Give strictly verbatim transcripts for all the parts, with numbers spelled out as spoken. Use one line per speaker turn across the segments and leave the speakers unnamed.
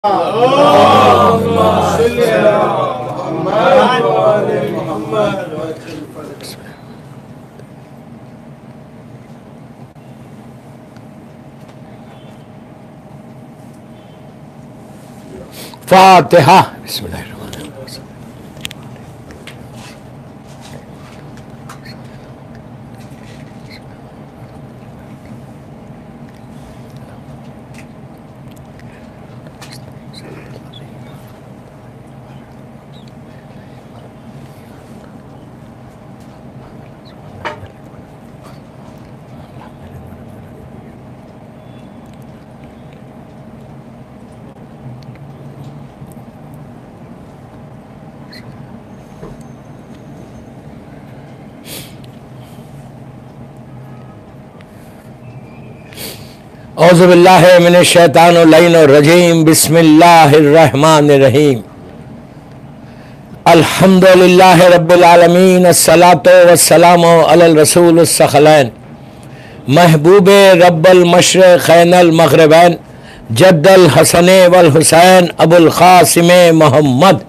फातिहा। बिस्मिल्लाह। औज़ु बिल्लाहि मिनश शैतानिर रजीम। बिस्मिल्लाहिर्रहमानिर रहीम। अल्हम्दुलिल्लाहि रब्बिल आलमीन। अस्सलातु वस्सलामु अलल रसूलिस सखलैन महबूबे रब्बल मशरिक़ैनिल मग़रिबैन जद्दल हसन वल हुसैन अबुल क़ासिम मोहम्मद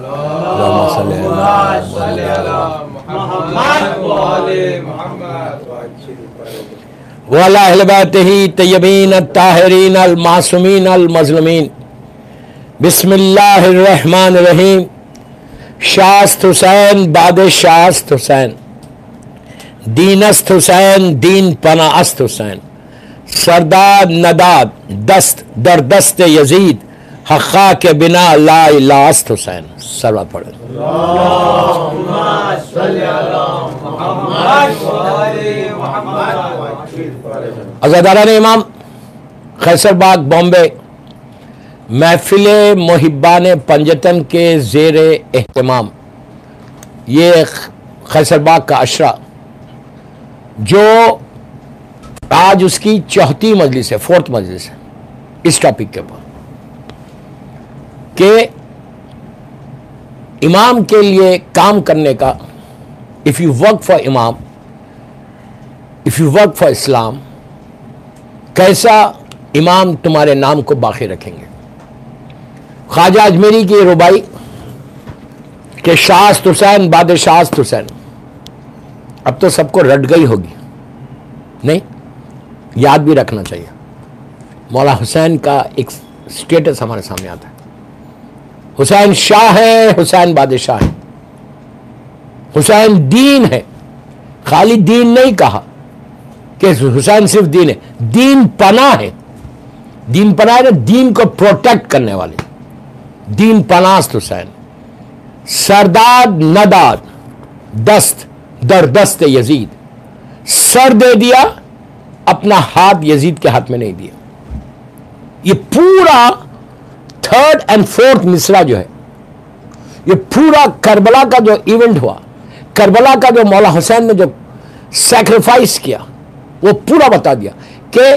वाला अहले बैतिही तय्यबीन अत्ताहिरीन अल मासूमीन अल मज़लूमीन। बिस्मिल्लाहिर रहमानिर रहीम। शास्त हुसैन बाद शास्त हुसैन, दीनस्त हुसैन दीन पनाअस्त हुसैन, सरदार नदाद दस्त दर दस्त यजीद, हक़्क़ा के बिना ला इलास्त हुसैन। सर्वा पढ़े। अज़ादारान इमाम, खैसरबाग बॉम्बे, महफिल मुहिब्बान पंजतन के ज़ेर एहतमाम ये खैसरबाग का अशरा, जो आज उसकी चौथी मजलिस है, फोर्थ मजलिस है इस टॉपिक के ऊपर कि इमाम के लिए काम करने का, इफ़ यू वर्क फॉर इमाम, इफ़ यू वर्क फॉर इस्लाम, कैसा इमाम तुम्हारे नाम को बाकी रखेंगे। ख्वाजा अजमेरी की रुबाई के शास्त हुसैन बाद शास्त हुसैन अब तो सबको रट गई होगी, नहीं, याद भी रखना चाहिए। मौला हुसैन का एक स्टेटस हमारे सामने आता है। हुसैन शाह है, हुसैन बादशाह है, हुसैन दीन है। खाली दीन नहीं कहा कि हुसैन सिर्फ दीन है, दीन पना है। दीन पना है ना, दीन को प्रोटेक्ट करने वाले, दीन पनास्त हुसैन। सरदार नदाद दस्त दर दस्त यजीद, सर दे दिया, अपना हाथ यजीद के हाथ में नहीं दिया। ये पूरा थर्ड एंड फोर्थ मिसरा जो है, ये पूरा करबला का जो इवेंट हुआ, करबला का जो मौला हुसैन ने जो सैक्रिफाइस किया, वो पूरा बता दिया कि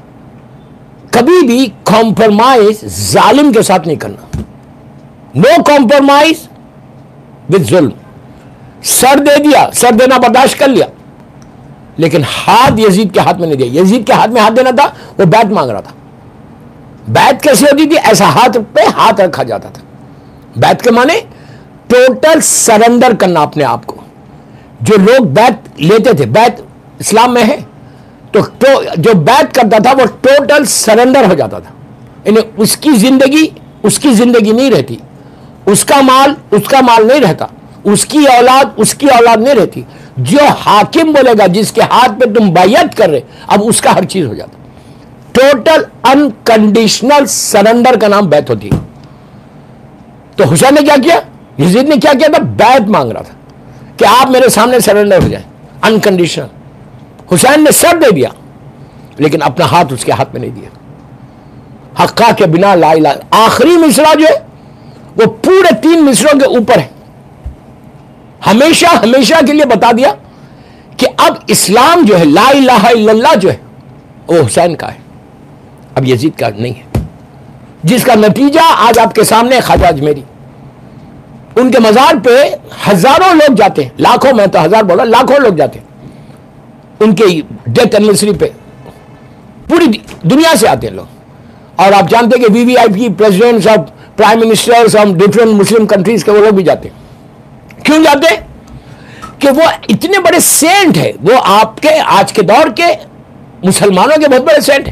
कभी भी कॉम्प्रोमाइज जालिम के साथ नहीं करना। नो कॉम्प्रोमाइज विद जुल्म। सर दे दिया, सर देना बर्दाश्त कर लिया, लेकिन हाथ यजीद के हाथ में नहीं दिया। यजीद के हाथ में हाथ देना था, वो बैत मांग रहा था। बैत कैसे होती थी? ऐसा हाथ पे हाथ रखा जाता था। बैत के माने टोटल सरेंडर करना अपने आप को। जो लोग बैत लेते थे, बैत इस्लाम में है, तो, तो जो बैत करता था वो टोटल सरेंडर हो जाता था। यानी उसकी जिंदगी उसकी जिंदगी नहीं रहती, उसका माल उसका माल नहीं रहता, उसकी औलाद उसकी औलाद नहीं रहती। जो हाकिम बोलेगा, जिसके हाथ पे तुम बैयत कर रहे, अब उसका हर चीज हो जाता। टोटल अनकंडीशनल सरेंडर का नाम बैत होती है। तो हुसैन ने क्या किया, यजीद ने क्या किया था? बैत मांग रहा था कि आप मेरे सामने सरेंडर हो जाए, अनकंडीशनल। हुसैन ने सर दे दिया, लेकिन अपना हाथ उसके हाथ में नहीं दिया। हक्का के बिना ला इलाहा। आखिरी मिसरा जो है वो पूरे तीन मिसरों के ऊपर है। हमेशा हमेशा के लिए बता दिया कि अब इस्लाम जो है, ला इलाहा इल्लल्लाह जो है, वो हुसैन का है, अब यजीद का नहीं है। जिसका नतीजा आज आपके सामने ख्वाजा अजमेरी, उनके मजार पे हजारों लोग जाते हैं, लाखों में तो हजार बोला, लाखों लोग जाते हैं उनके डेथ एनिवर्सरी पे। पूरी दुनिया से आते हैं लोग, और आप जानते हैं कि VVIP presidents of prime ministers of different Muslim countries के वो लोग भी जाते हैं। क्यों जाते हैं? कि वो इतने बड़े सेंट है, वो आपके आज के दौर के मुसलमानों के बहुत बड़े सेंट हैं।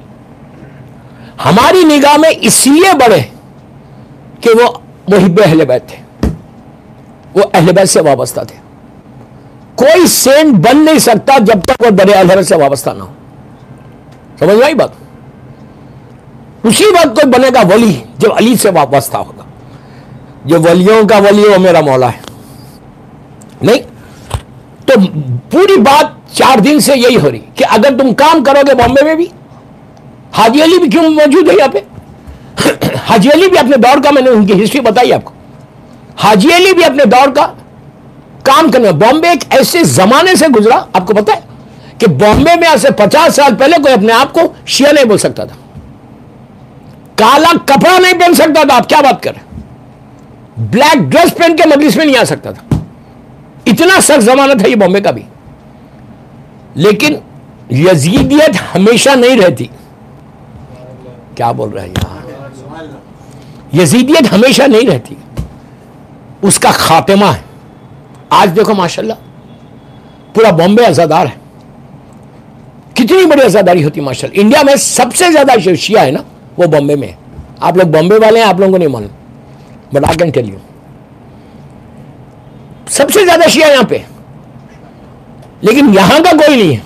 हमारी निगाह में इसलिए बड़े कि वो मुहिब्बे अहले बैत थे, वो अहले बैत से वाबस्ता थे। कोई सेंट बन नहीं सकता जब तक वो बड़े अहले बैत से वाबस्ता ना हो। समझ में आई बात? उसी वक्त कोई बनेगा वली जब अली से वाबस्ता होगा। जो वलियों का वली वो मेरा मौला है। नहीं तो पूरी बात चार दिन से यही हो रही कि अगर तुम काम करोगे बॉम्बे में भी, हाजी अली भी क्यों मौजूद है यहां पे? हाजी अली भी अपने दौर का, मैंने उनकी हिस्ट्री बताई आपको। हाजी अली भी अपने दौर का काम करने। बॉम्बे एक ऐसे जमाने से गुजरा, आपको पता है कि बॉम्बे में आज से पचास साल पहले कोई अपने आप को शिया नहीं बोल सकता था, काला कपड़ा नहीं पहन सकता था। आप क्या बात कर रहे हैं? ब्लैक ड्रेस पहन के मजलिस में नहीं आ सकता था। इतना सख्त जमाना था ये बॉम्बे का भी। लेकिन यजीदियत हमेशा नहीं रहती। क्या बोल रहे हैं यार? यजीदियत हमेशा नहीं रहती, उसका खात्मा है। आज देखो माशाल्लाह पूरा बॉम्बे आजादार है। कितनी बड़ी आजादारी होती है माशाल्लाह। इंडिया में सबसे ज्यादा जो शिया है ना वो बॉम्बे में है। आप लोग बॉम्बे वाले हैं, आप लोगों को नहीं मालूम, but I can tell you सबसे ज्यादा शिया यहां पे। लेकिन यहां का कोई नहीं है।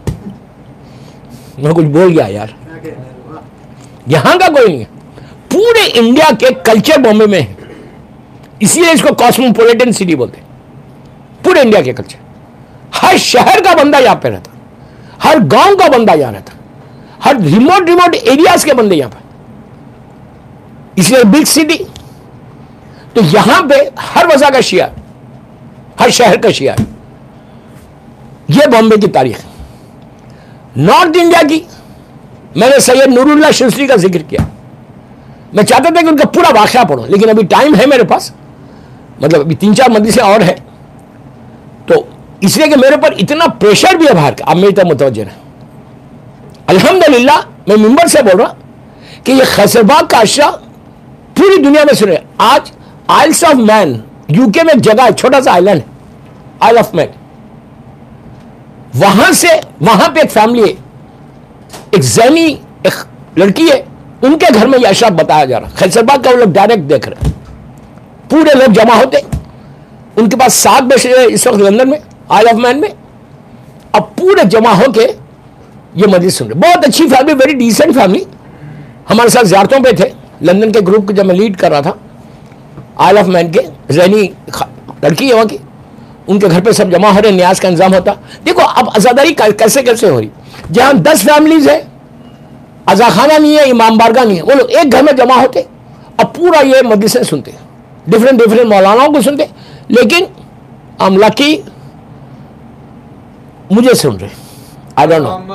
मैं कुछ बोल गया यार, यहां का कोई नहीं है। पूरे इंडिया के कल्चर बॉम्बे में है, इसलिए इसको कॉस्मोपॉलिटन सिटी बोलते हैं। पूरे इंडिया के कल्चर, हर शहर का बंदा यहां पे रहता, हर गांव का बंदा यहां रहता, हर रिमोट रिमोट एरियाज के बंदे यहां पर। इसलिए बिग सिटी, तो यहां पे हर वजह का शिया, हर शहर का शिया है। यह बॉम्बे की तारीख है। नॉर्थ इंडिया की मैंने सैयद नूरुल्लाह शिंसरी का जिक्र किया। मैं चाहता था कि उनका पूरा वाकया पढ़ूं, लेकिन अभी टाइम है मेरे पास, मतलब अभी तीन चार मजलिसें और है, तो इसलिए कि मेरे ऊपर इतना प्रेशर भी है बाहर का। आप मेरी तरफ मुतवज्जह है। अल्हम्दुलिल्लाह मैं मिंबर से बोल रहा कि ये खैसरबाग का अशरा पूरी दुनिया में सुने। आज आइल्स ऑफ मैन, यूके में एक जगह है, छोटा सा आइलैंड है, आइल ऑफ मैन। वहां से वहां पे एक फैमिली है, एक जैनी एक लड़की है, उनके घर में यह अशरा बताया जा रहा। खैसरबाग का वो लोग डायरेक्ट देख रहे, पूरे लोग जमा होते। उनके पास सात बजे इस वक्त लंदन में, आइल ऑफ मैन में, अब पूरे जमा होके ये मजलिस सुन रहे। बहुत अच्छी फैमिली, वेरी डिसेंट फैमिली। हमारे साथ ज़ियारतों पे थे लंदन के ग्रुप को, जब मैं लीड कर रहा था आइल ऑफ मैन के, जैनी लड़की है वहाँ की, उनके घर पे सब जमा हो रहे, न्याज का इंतजाम होता। देखो अब आज़ादारी कैसे कैसे हो रही। जहाँ दस फैमिलीज है, अजाखाना नहीं है, इमाम बारगाह नहीं है, वो लोग एक घर में जमा होते, अब पूरा ये मजलिसें सुनते, डिफरेंट डिफरेंट मौलानाओं को सुनते। लेकिन हम लकी मुझे सुन रहे, आई डोंट नो।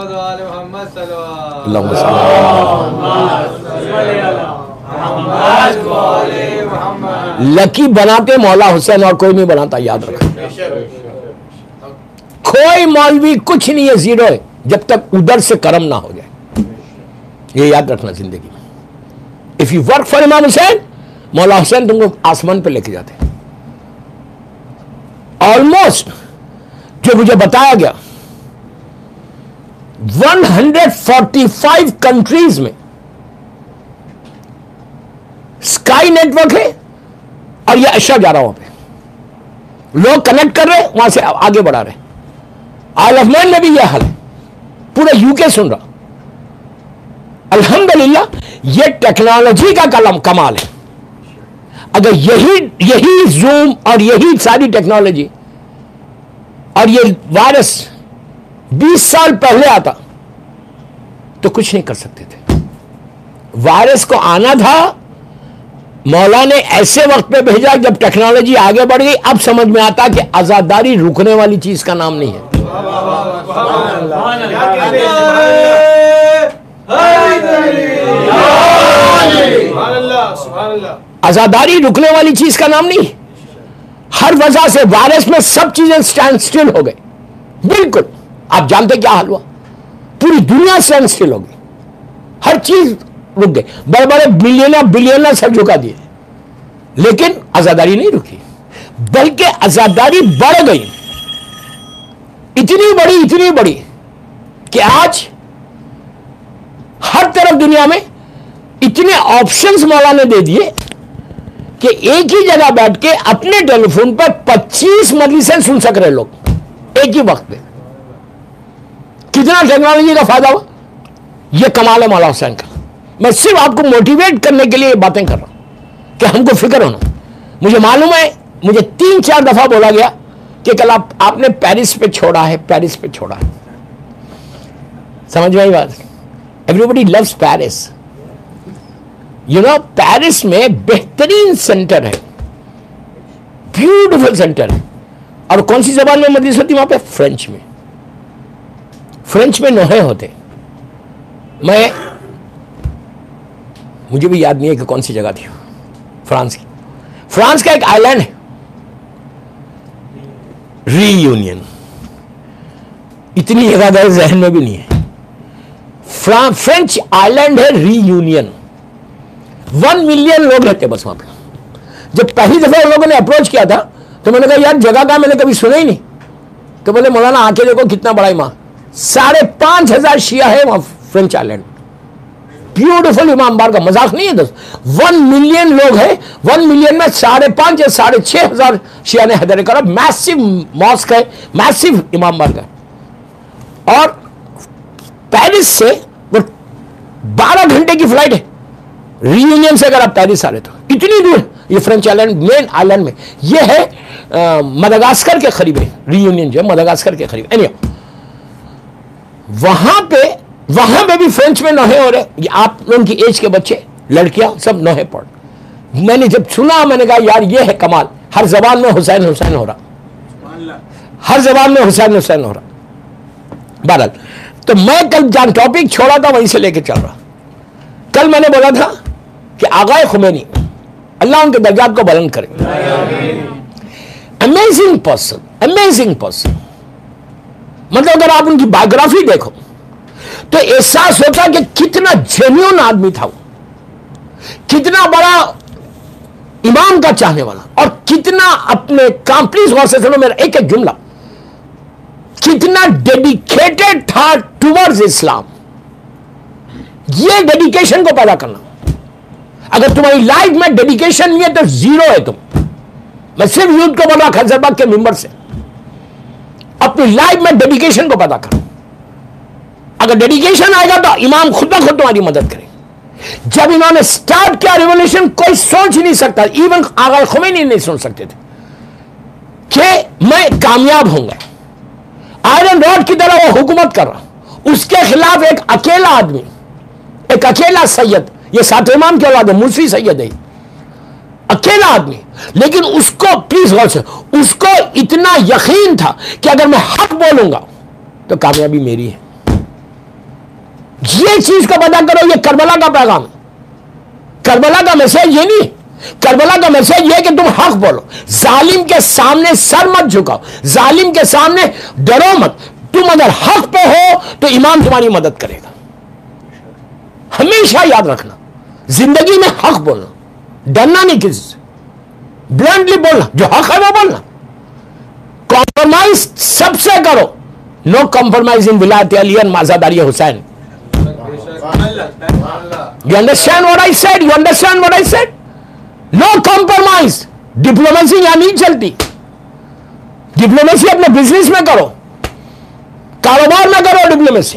लकी बनाते मौला हुसैन और कोई नहीं बनाता, याद रखो। कोई मौलवी कुछ नहीं है, जीरो है, जब तक उधर से कर्म ना हो जाए। ये याद रखना जिंदगी में। इफ यू वर्क फॉर इमाम हुसैन, मौला हुसैन तुमको आसमान पे लेके जाते हैं। ऑलमोस्ट जो मुझे बताया गया, एक सौ पैंतालीस कंट्रीज में स्काई नेटवर्क है और यह अशरा जा रहा वहां पे, लोग कनेक्ट कर रहे, वहां से आगे बढ़ा रहे। आइल ऑफ मैन में भी यह हाल है, पूरा यूके सुन रहा। अल्हम्दुलिल्लाह यह टेक्नोलॉजी का कलम कमाल है। अगर यही यही जूम और यही सारी टेक्नोलॉजी और ये वायरस बीस साल पहले आता तो कुछ नहीं कर सकते थे। वायरस को आना था, मौला ने ऐसे वक्त पे भेजा जब टेक्नोलॉजी आगे बढ़ गई। अब समझ में आता कि आजादारी रुकने वाली चीज का नाम नहीं है। आजादारी रुकने वाली चीज का नाम नहीं। हर वजह से वायरस में सब चीजें स्टैंड स्टिल हो गई। बिल्कुल, आप जानते क्या हाल हुआ, पूरी दुनिया स्टैंड स्टिल हो गई। हर चीज रुक गए, बड़े बड़े बिलियनर बिलियनर सर झुका दिए, लेकिन आजादारी नहीं रुकी, बल्कि आजादारी बढ़ गई, इतनी बड़ी इतनी बड़ी कि आज हर तरफ दुनिया में इतने ऑप्शंस मौला ने दे दिए कि एक ही जगह बैठ के अपने टेलीफोन पर पच्चीस मजलिसें सुन सक रहे लोग एक ही वक्त में। कितना टेक्नोलॉजी का फायदा हुआ, यह कमाल है मौला हुसैन का। मैं सिर्फ आपको मोटिवेट करने के लिए ये बातें कर रहा हूं कि हमको फिक्र होना। मुझे मालूम है, मुझे तीन चार दफा बोला गया कि कल आप आपने पेरिस पे छोड़ा है, पेरिस पे छोड़ा है। समझ में आई बात? Everybody loves Paris. You know, Paris में बेहतरीन सेंटर है, ब्यूटीफुल सेंटर है। और कौन सी जबान में मदरस होती वहां पे? फ्रेंच में। फ्रेंच में नोहे होते। मैं मुझे भी याद नहीं है कि कौन सी जगह थी फ्रांस की। फ्रांस का एक आइलैंड है रीयूनियन, इतनी जगह गए जहन में भी नहीं है। फ्रेंच आइलैंड है रीयूनियन, वन मिलियन लोग रहते बस वहां पे। जब पहली दफा उन लोगों ने अप्रोच किया था तो मैंने कहा यार जगह का मैंने कभी सुना ही नहीं। तो बोले मौलाना आके देखो कितना बड़ा इमाम, साढ़े पांच हजार शिया है वहां फ्रेंच आइलैंड, ब्यूटीफुल इमाम बार का, मजाक नहीं है दोस्त। वन मिलियन लोग हैं, वन मिलियन में साढ़े पांच या साढ़े छह हजार शिया ने हैदर करा। मैसिव मॉस्क है, मैसिव इमाम बार का। और पेरिस से वो बारह घंटे की फ्लाइट है रीयूनियन से, अगर आप पेरिस आ रहे तो इतनी दूर। ये फ्रेंच आइलैंड मेन आइलैंड में ये है, मदागास्कर के करीब है रीयूनियन, जो है मदागास्कर के करीब। एनीवे वहां पे वहां पे भी फ्रेंच में नोहे हो रहे, आप उनकी एज के बच्चे लड़कियां सब नोहे पढ़। मैंने जब सुना मैंने कहा यार ये है कमाल, हर जबान में हुसैन हुसैन हो रहा, हर जबान में हुसैन हुसैन हो रहा। बहरहाल तो मैं कल जहां टॉपिक छोड़ा था वहीं से लेके चल रहा। कल मैंने बोला था कि आगाए खुमैनी, अल्लाह उनके दर्जात को बुलंद करे, अमेजिंग पर्सन, अमेजिंग पर्सन। मतलब अगर आप उनकी बायोग्राफी देखो तो एहसास होता है कि कितना जेन्युइन आदमी था वो, कितना बड़ा इमाम का चाहने वाला, और कितना अपने काम, प्लीज गौर से सुनो मेरा एक एक जुमला, कितना डेडिकेटेड था टुवर्ड्स इस्लाम। ये डेडिकेशन को पैदा करना, अगर तुम्हारी लाइफ में डेडिकेशन नहीं है तो जीरो है तुम। मैं सिर्फ यूथ को बोल रहा खैरबाग के मेंबर से, अपनी लाइफ में डेडिकेशन को पैदा करो। अगर डेडिकेशन आएगा तो इमाम खुद ब खुद तुम्हारी मदद करेंगे। जब इन्होंने स्टार्ट किया रिवॉल्यूशन, कोई सोच ही नहीं सकता, इवन आगा खुमैनी नहीं सोच सकते थे कि मैं कामयाब होऊंगा। आयरन रॉड की तरह वो हुकूमत कर रहा, उसके खिलाफ एक अकेला आदमी, एक अकेला सैयद, ये सात इमाम के औलाद है, मुर्सी सैयद है, अकेला आदमी, लेकिन उसको प्लीज गौर से, उसको इतना यकीन था कि अगर मैं हक बोलूंगा तो कामयाबी मेरी है। ये चीज का पता करो, ये करबला का पैगाम है। करबला का मैसेज ये नहीं, करबला का मैसेज ये कि तुम हक बोलो, जालिम के सामने सर मत झुकाओ, जालिम के सामने डरो मत। तुम अगर हक पे हो तो इमाम तुम्हारी मदद करेगा। हमेशा याद रखना, जिंदगी में हक बोलना, डरना नहीं किसी से, ब्लंटली बोलना, जो हक है वो बोलना। कॉम्प्रोमाइज सबसे करो, नो कॉम्प्रोमाइज इन विलायत अली एंड आजादारी Hussain. You understand what I said? You understand what I said? No compromise. Diplomacy यहां नहीं चलती। डिप्लोमेसी अपने बिजनेस में करो, कारोबार में करो डिप्लोमेसी,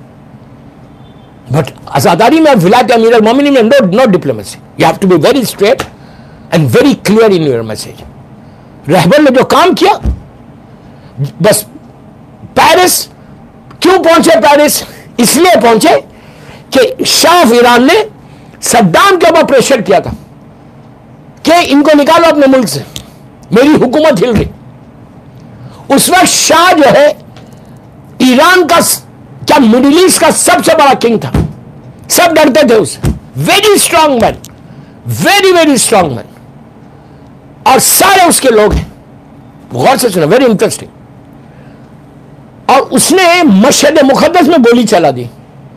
बट आजादारी में, विलायत अमीर अल मोमिनीन में no no diplomacy. You have to be very straight and very clear in your message. रहबर ने जो काम किया, बस पेरिस क्यों पहुंचे? पेरिस इसलिए पहुंचे कि शाह ईरान ने सद्दाम के ऊपर प्रेशर किया था कि इनको निकालो अपने मुल्क से, मेरी हुकूमत हिल रही। उस वक्त शाह जो है ईरान का, क्या मिडिल ईस्ट का सबसे बड़ा किंग था, सब डरते थे उससे। Very strong man, very very strong man, और सारे उसके लोग हैं। गौर से सुना, वेरी इंटरेस्टिंग। और उसने मशहद मुकद्दस में गोली चला दी।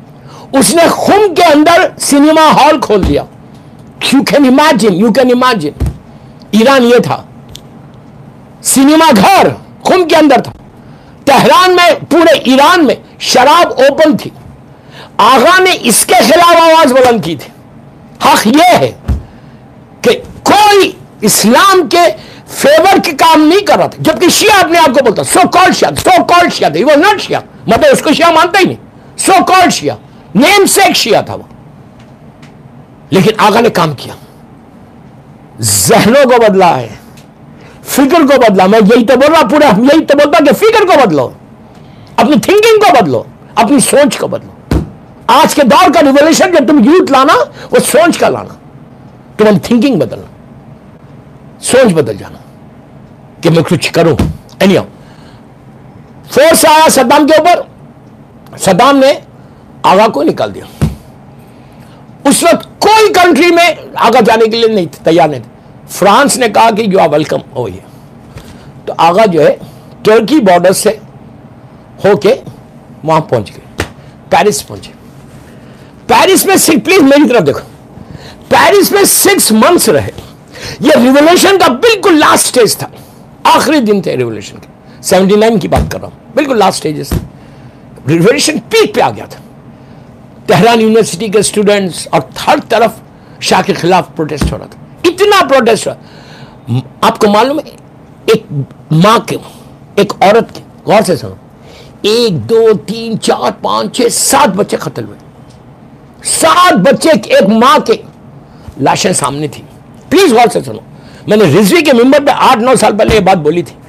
उसने खुम के अंदर सिनेमा हॉल खोल दिया। You can imagine, you can imagine, Iran ये था, सिनेमा घर खुम के अंदर था। तेहरान में, पूरे ईरान में शराब ओपन थी। आगा ने इसके खिलाफ आवाज बुलंद की थी। हक यह है कि कोई इस्लाम के फेवर के काम नहीं कर रहा था, जबकि शिया अपने आप को बोलता सो कॉल्ड शिया, सो कॉल्ड शिया था, वो नॉट शिया, मतलब उसको शिया मानता ही नहीं, सो कॉल्ड शिया, नेम सेक शिया था वो। लेकिन आगा ने काम किया, जहनों को बदला है, फिक्र को बदला। मैं यही तो बोल रहा, पूरा यही तो बोलता कि फिक्र को बदलो, अपनी थिंकिंग को बदलो, अपनी सोच को बदलो। आज के दौर का रिवोल्यूशन जब तुम यूथ लाना, वो सोच का लाना, तुम थिंकिंग बदलना, सोच बदल जाना कि मैं कुछ करूं। एनीहाउ, फोर्स आया सद्दाम के ऊपर, सद्दाम ने आगा को निकाल दिया। उस वक्त कोई कंट्री में आगा जाने के लिए नहीं तैयार नहीं थे। फ्रांस ने कहा कि you are welcome over here, तो आगा जो है तुर्की बॉर्डर से होके वहां पहुंच गए, पेरिस पहुंचे। पेरिस में, प्लीज मेरी तरफ देखो, पेरिस में सिक्स मंथ्स रहे। ये रिवोल्यूशन का बिल्कुल लास्ट स्टेज था, आखिरी दिन थे रिवोल्यूशन के, सेवेंटी नाइन की बात कर रहा हूं, बिल्कुल लास्ट स्टेजेस थे। रिवोल्यूशन पीक पे आ गया था। तेहरान यूनिवर्सिटी के स्टूडेंट्स और हर तरफ शाह के खिलाफ प्रोटेस्ट हो रहा था, इतना प्रोटेस्ट हुआ। आपको मालूम है, एक मां के, एक औरत के, गौर से सुनो, एक दो तीन चार पांच छह सात बच्चे कत्ल हुए, सात बच्चे एक मां के लाशें सामने थी। प्लीज गौर से सुनो, मैंने रिजवी के मेंबर पे आठ नौ साल पहले ये बात बोली थी।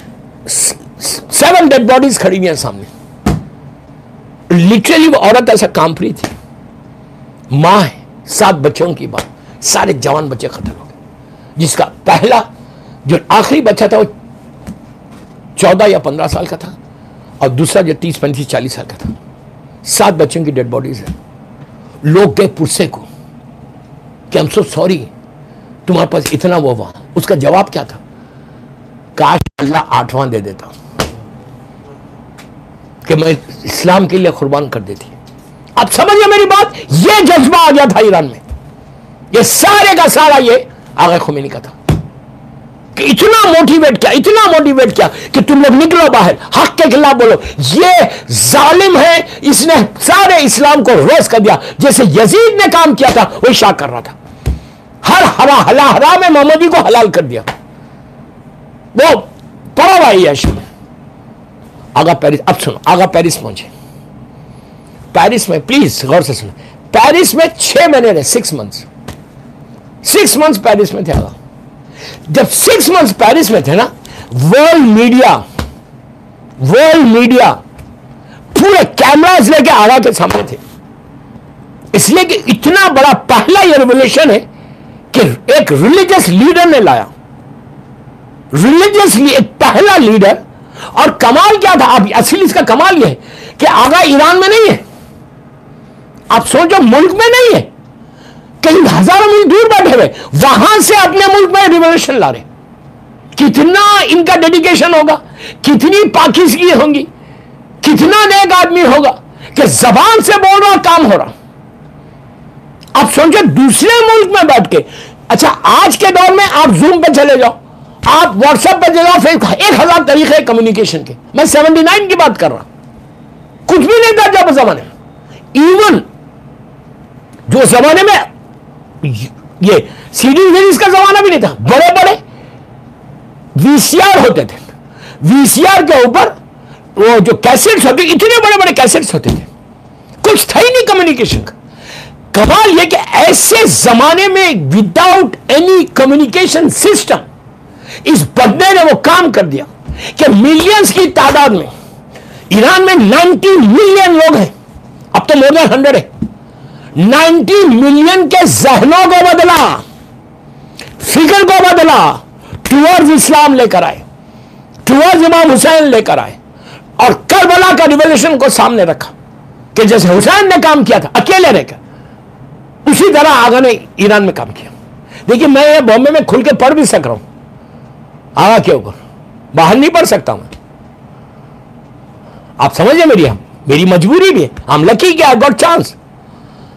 सेवन डेड बॉडीज खड़ी हुई हैं सामने। लिटरली वो औरत ऐसा कांप रही थी, मां है, सात बच्चों की बात, सारे जवान बच्चे खत्म हो गए। जिसका पहला जो आखिरी बच्चा था वो चौदह या पंद्रह साल का था, और दूसरा जो तीस पैंतीस चालीस साल का था। सात बच्चों की डेड बॉडीज है। लोग गए पुरसे को कि आई एम सो सॉरी, तुम्हारे पास इतना वो हुआ। उसका जवाब क्या था? काश अल्लाह आठवां दे देता कि मैं इस्लाम के लिए कुर्बान कर देती। आप समझिए मेरी बात, ये जज्बा आ गया था ईरान में। ये सारे का सारा ये आगा खुमैनी का था कि इतना मोटिवेट किया, इतना मोटिवेट किया कि तुम लोग निकलो बाहर, हक के खिलाफ बोलो। ये जालिम है, इसने सारे इस्लाम को रोज कर दिया। जैसे यजीद ने काम किया था वही शाह कर रहा था। हर हरा हला हरा में मोहम्मदी को हलाल कर दिया। वो पड़ा हुआ यशु में। आगा पेरिस, अब सुनो, आगा पेरिस पहुंचे। पेरिस में प्लीज गौर से सुनो, पेरिस में छह महीने रहे, six months six months Paris में थे आगा। जब सिक्स मंथ्स पेरिस में थे ना, वर्ल्ड मीडिया वर्ल्ड मीडिया पूरे कैमरास लेके आगा के सामने थे। इसलिए कि इतना बड़ा पहला ये रिवोल्यूशन है कि एक रिलीजियस लीडर ने लाया, रिलीजियस एक पहला लीडर। और कमाल क्या था, अब असली इसका कमाल यह है कि आगा ईरान में नहीं है। आप सोचो, मुल्क में नहीं है, कहीं हजारों मील दूर बैठे हुए, वहां से अपने मुल्क में रिवोल्यूशन ला रहे। कितना इनका डेडिकेशन होगा, कितनी पाकिस्तानी होंगी, कितना नेक आदमी होगा कि जबान से बोल रहा काम हो रहा। आप सोचो, दूसरे मुल्क में बैठ के। अच्छा, आज के दौर में आप जूम पे चले जाओ, आप व्हाट्सएप पे चले जाओ, फिर एक हजार तरीके कम्युनिकेशन के। मैं सेवेंटी नाइन की बात कर रहा, कुछ भी नहीं था जब जमाने में। इवन जो जमाने में ये सीडी सीरीज का जमाना भी नहीं था, बड़े बड़े वीसीआर होते थे। वीसीआर के ऊपर वो जो कैसेट्स होते, इतने बड़े बड़े कैसेट्स होते थे, कुछ था ही नहीं कम्युनिकेशन का। कमाल ये कि ऐसे जमाने में विदाउट एनी कम्युनिकेशन सिस्टम इस बंदे ने वो काम कर दिया कि मिलियंस की तादाद में, ईरान में नब्बे मिलियन लोग हैं, अब तो मोर देन हंड्रेड है। नब्बे मिलियन के जहनों को बदला, फिक्र को बदला, टुवर्ड्स इस्लाम लेकर आए, टुवर्ड्स इमाम हुसैन लेकर आए, और करबला का रिवोल्यूशन को सामने रखा कि जैसे हुसैन ने काम किया था अकेले रहकर, उसी तरह आगा ने ईरान में काम किया। देखिए, मैं ये बॉम्बे में खुल के पढ़ भी सक रहा हूं आगा के ऊपर, बाहर नहीं पढ़ सकता मैं। आप समझिए मेरी हम मेरी मजबूरी भी है। हम लकी कि आई गॉट चांस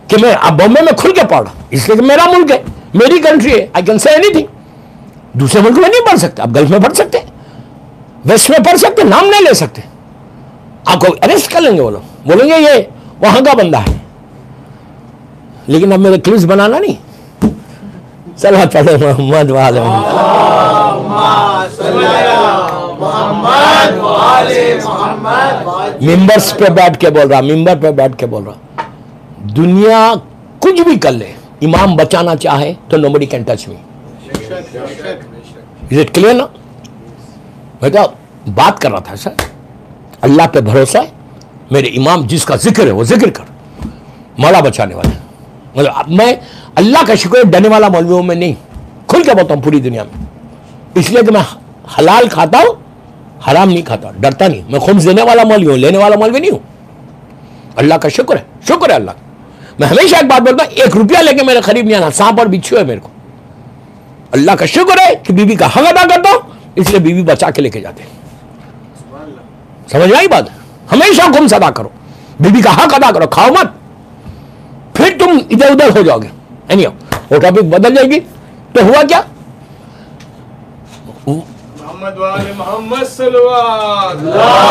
कि मैं अब बॉम्बे में खुल के पढ़ रहा हूं, इसलिए कि मेरा मुल्क है, मेरी कंट्री है, आई कैन से एनीथिंग। दूसरे मुल्क में नहीं पढ़ सकते, आप गल्फ में पढ़ सकते, वेस्ट में पढ़ सकते, नाम नहीं ले सकते, आपको अरेस्ट कर लेंगे वो लोग, बोलेंगे ये वहां का बंदा है। लेकिन अब मेरे क्लिप्स बनाना नहीं, चलो चलो मोहम्मद वाले मिंबर्स पे बैठ के बोल रहा, मिंबर पे बैठ के बोल रहा, दुनिया कुछ भी कर ले, इमाम बचाना चाहे तो nobody can touch me. Is it clear ना? मैं क्या बात कर रहा था सर, अल्लाह पे भरोसा है, मेरे इमाम जिसका जिक्र है वो जिक्र कर, मौला बचाने वाला। मतलब मैं अल्लाह का शुक्र डरने वाला मौलवियों में नहीं, खुल के बताऊं पूरी दुनिया में, इसलिए कि मैं हलाल खाता हूं, हराम नहीं खाता, डरता नहीं, मैं खुम्स देने वाला मौलवी हूं, लेने वाला मौलवी नहीं हूं। अल्लाह का शुक्र है, शुक्र है अल्लाह। मैं हमेशा एक बात बोलता हूं, एक रुपया लेके मेरे करीब नहीं आना, सांप और बिच्छू है मेरे को। अल्लाह का शुक्र है कि बीवी का हक अदा करता हूं, इसलिए बीवी बचा के लेके जाते। समझ में आई बात? हमेशा खुम्स अदा करो, बीवी का हक अदा करो, खाओ मत, फिर तुम इधर उधर हो जाओगे। एनी वो टॉपिक बदल जाएगी। तो हुआ क्या?
मोहम्मद वाले मोहम्मद सल्लल्लाहु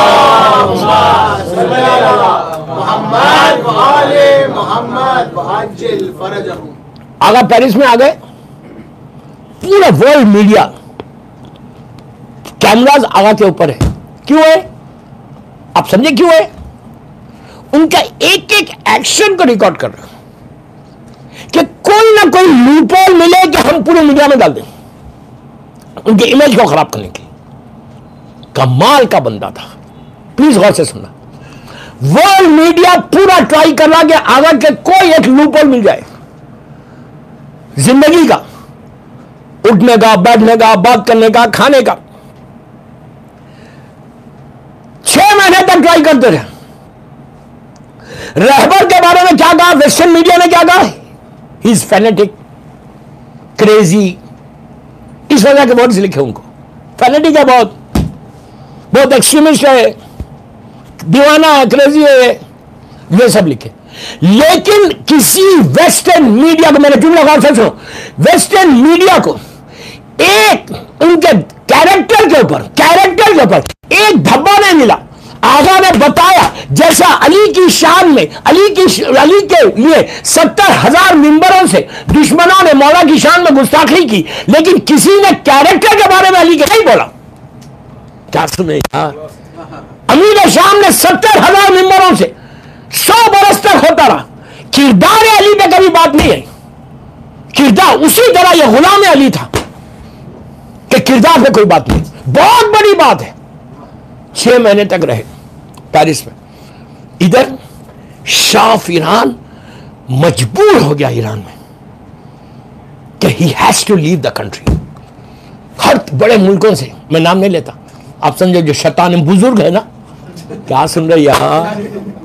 मोहम्मद वाले मोहम्मद वाजिल फरजहू।
आगा पेरिस में आ गए, पूरा वर्ल्ड मीडिया कैमराज आगा के ऊपर है। क्यों है? आप समझे क्यों है? उनका एक एक एक्शन को रिकॉर्ड कर रहे हैं कि कोई ना कोई लूपहोल मिले कि हम पूरे मीडिया में डाल दें, उनके इमेज को खराब करने के लिए। कमाल का बंदा था, प्लीज गौर से सुनना। वर्ल्ड मीडिया पूरा ट्राई कर रहा कि आगा के कोई एक लूपहोल मिल जाए जिंदगी का, उठने का, बैठने का, बात करने का, खाने का। छह महीने तक ट्राई करते रहे। रहबर के बारे में क्या कहा वेस्टर्न मीडिया ने? क्या कहा? ही इज फैनेटिक, क्रेजी, इस वजह के वर्ड्स लिखे उनको। फैनेटिक है, बहुत बहुत एक्सट्रीमिस्ट है, दीवाना है, क्रेजी है, ये सब लिखे। लेकिन किसी वेस्टर्न मीडिया को, मैंने जुमला गौर से सुनो, वेस्टर्न मीडिया को एक उनके कैरेक्टर के ऊपर कैरेक्टर के ऊपर एक धब्बा नहीं मिला। आगा ने बताया जैसा अली की शान में, अली की अली के लिए सत्तर हजार मिंबरों से दुश्मनों ने मौला की शान में गुस्ताखी की, लेकिन किसी ने कैरेक्टर के बारे में अली के नहीं बोला। क्या सुने यार? अमीर शाम ने सत्तर हजार मिंबरों से सौ बरस तक होता रहा, किरदार अली पे कभी बात नहीं आई। किरदार उसी तरह यह गुलाम अली था कि किरदार पे कोई बात नहीं। बहुत बड़ी बात है। छह महीने तक रहे पेरिस में। इधर शाह ऑफ ईरान मजबूर हो गया ईरान में कि he has to leave the country. हर बड़े मुल्कों से, मैं नाम नहीं लेता, आप समझो, जो शैतान बुजुर्ग है ना, क्या सुन रहे यहां,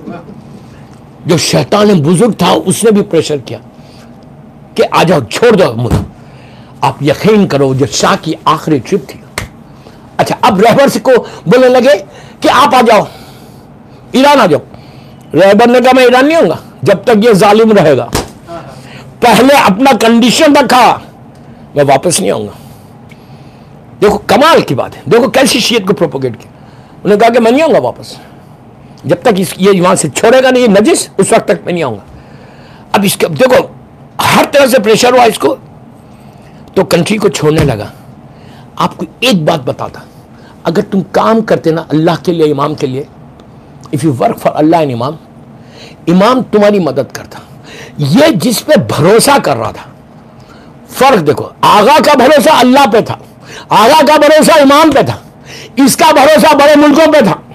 जो शैतान बुजुर्ग था उसने भी प्रेशर किया कि आ जाओ, छोड़ दो मुल्क। आप यकीन करो, जो शाह की आखिरी ट्रिप थी, अच्छा अब रहबर से को बोलने लगे कि आप आ जाओ, ईरान आ जाओ। रहबर ने कहा मैं ईरान नहीं होगा जब तक ये जालिम रहेगा। पहले अपना कंडीशन रखा, मैं वापस नहीं आऊंगा। देखो कमाल की बात है, देखो कैसी शियत को प्रोपोगेट किया। उन्होंने कहा कि मैं नहीं आऊंगा वापस जब तक इस ये वहां से छोड़ेगा नहीं नजिस, उस वक्त तक मैं नहीं आऊंगा। अब इसके देखो हर तरह से प्रेशर हुआ इसको, तो कंट्री को छोड़ने लगा। आपको एक बात बताता, अगर तुम काम करते ना अल्लाह के लिए, इमाम के लिए, इफ यू वर्क फॉर अल्लाह एंड इमाम, इमाम तुम्हारी मदद करता। ये जिस पे भरोसा कर रहा था, फर्क देखो, आगा का भरोसा अल्लाह पे था, आगा का भरोसा इमाम पे था, इसका भरोसा बड़े मुल्कों पे था।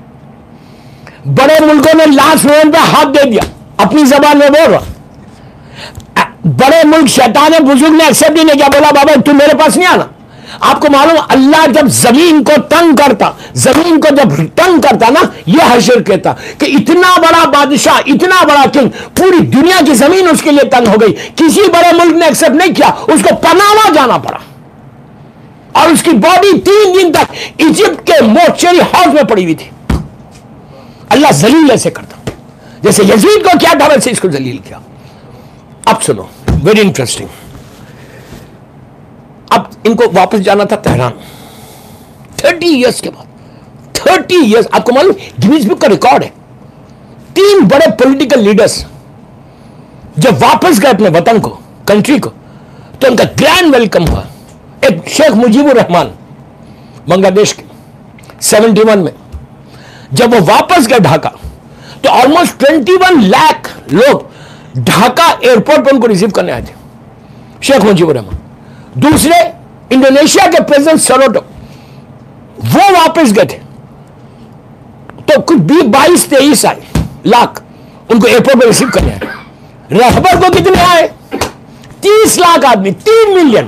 बड़े मुल्कों ने लास्ट मोमेंट पे हाथ दे दिया, अपनी जबान में बोल रहा। बड़े मुल्क शैतान बुजुर्ग ने एक्सेप्ट ही नहीं किया, बोला बाबा तू मेरे पास नहीं आना। आपको मालूम, अल्लाह जब जमीन को तंग करता, जमीन को जब तंग करता ना, यह हशर कहता कि इतना बड़ा बादशाह, इतना बड़ा किंग, पूरी दुनिया की जमीन उसके लिए तंग हो गई, किसी बड़े मुल्क ने एक्सेप्ट नहीं किया, उसको पनामा जाना पड़ा। और उसकी बॉडी तीन दिन तक इजिप्ट के मोर्चरी हाउस में पड़ी हुई थी। अल्लाह जलील ऐसे करता, जैसे यजीद को किया था वैसे इसको जलील किया। अब सुनो, वेरी इंटरेस्टिंग। अब इनको वापस जाना था तेहरान, थर्टी इयर्स के बाद, थर्टी इयर्स। आपको मालूम गिनीज बुक का रिकॉर्ड है, तीन बड़े पॉलिटिकल लीडर्स जब वापस गए अपने वतन को, कंट्री को, तो उनका ग्रैंड वेलकम हुआ। एक शेख मुजीबुर रहमान बांग्लादेश के सेवेंटी वन में जब वो वापस गए ढाका, तो ऑलमोस्ट ट्वेंटी वन लाख लोग ढाका एयरपोर्ट पर उनको रिसीव करने आए थे, शेख मुजीबुर रहमान। दूसरे इंडोनेशिया के प्रेसिडेंट सरोटो, वो वापस गए थे, तो कुछ भी बाईस तेईस आए लाख उनको एयरपोर्ट पर रिसीव करने आए। रहबर को कितने आए? तीस लाख आदमी, तीन million,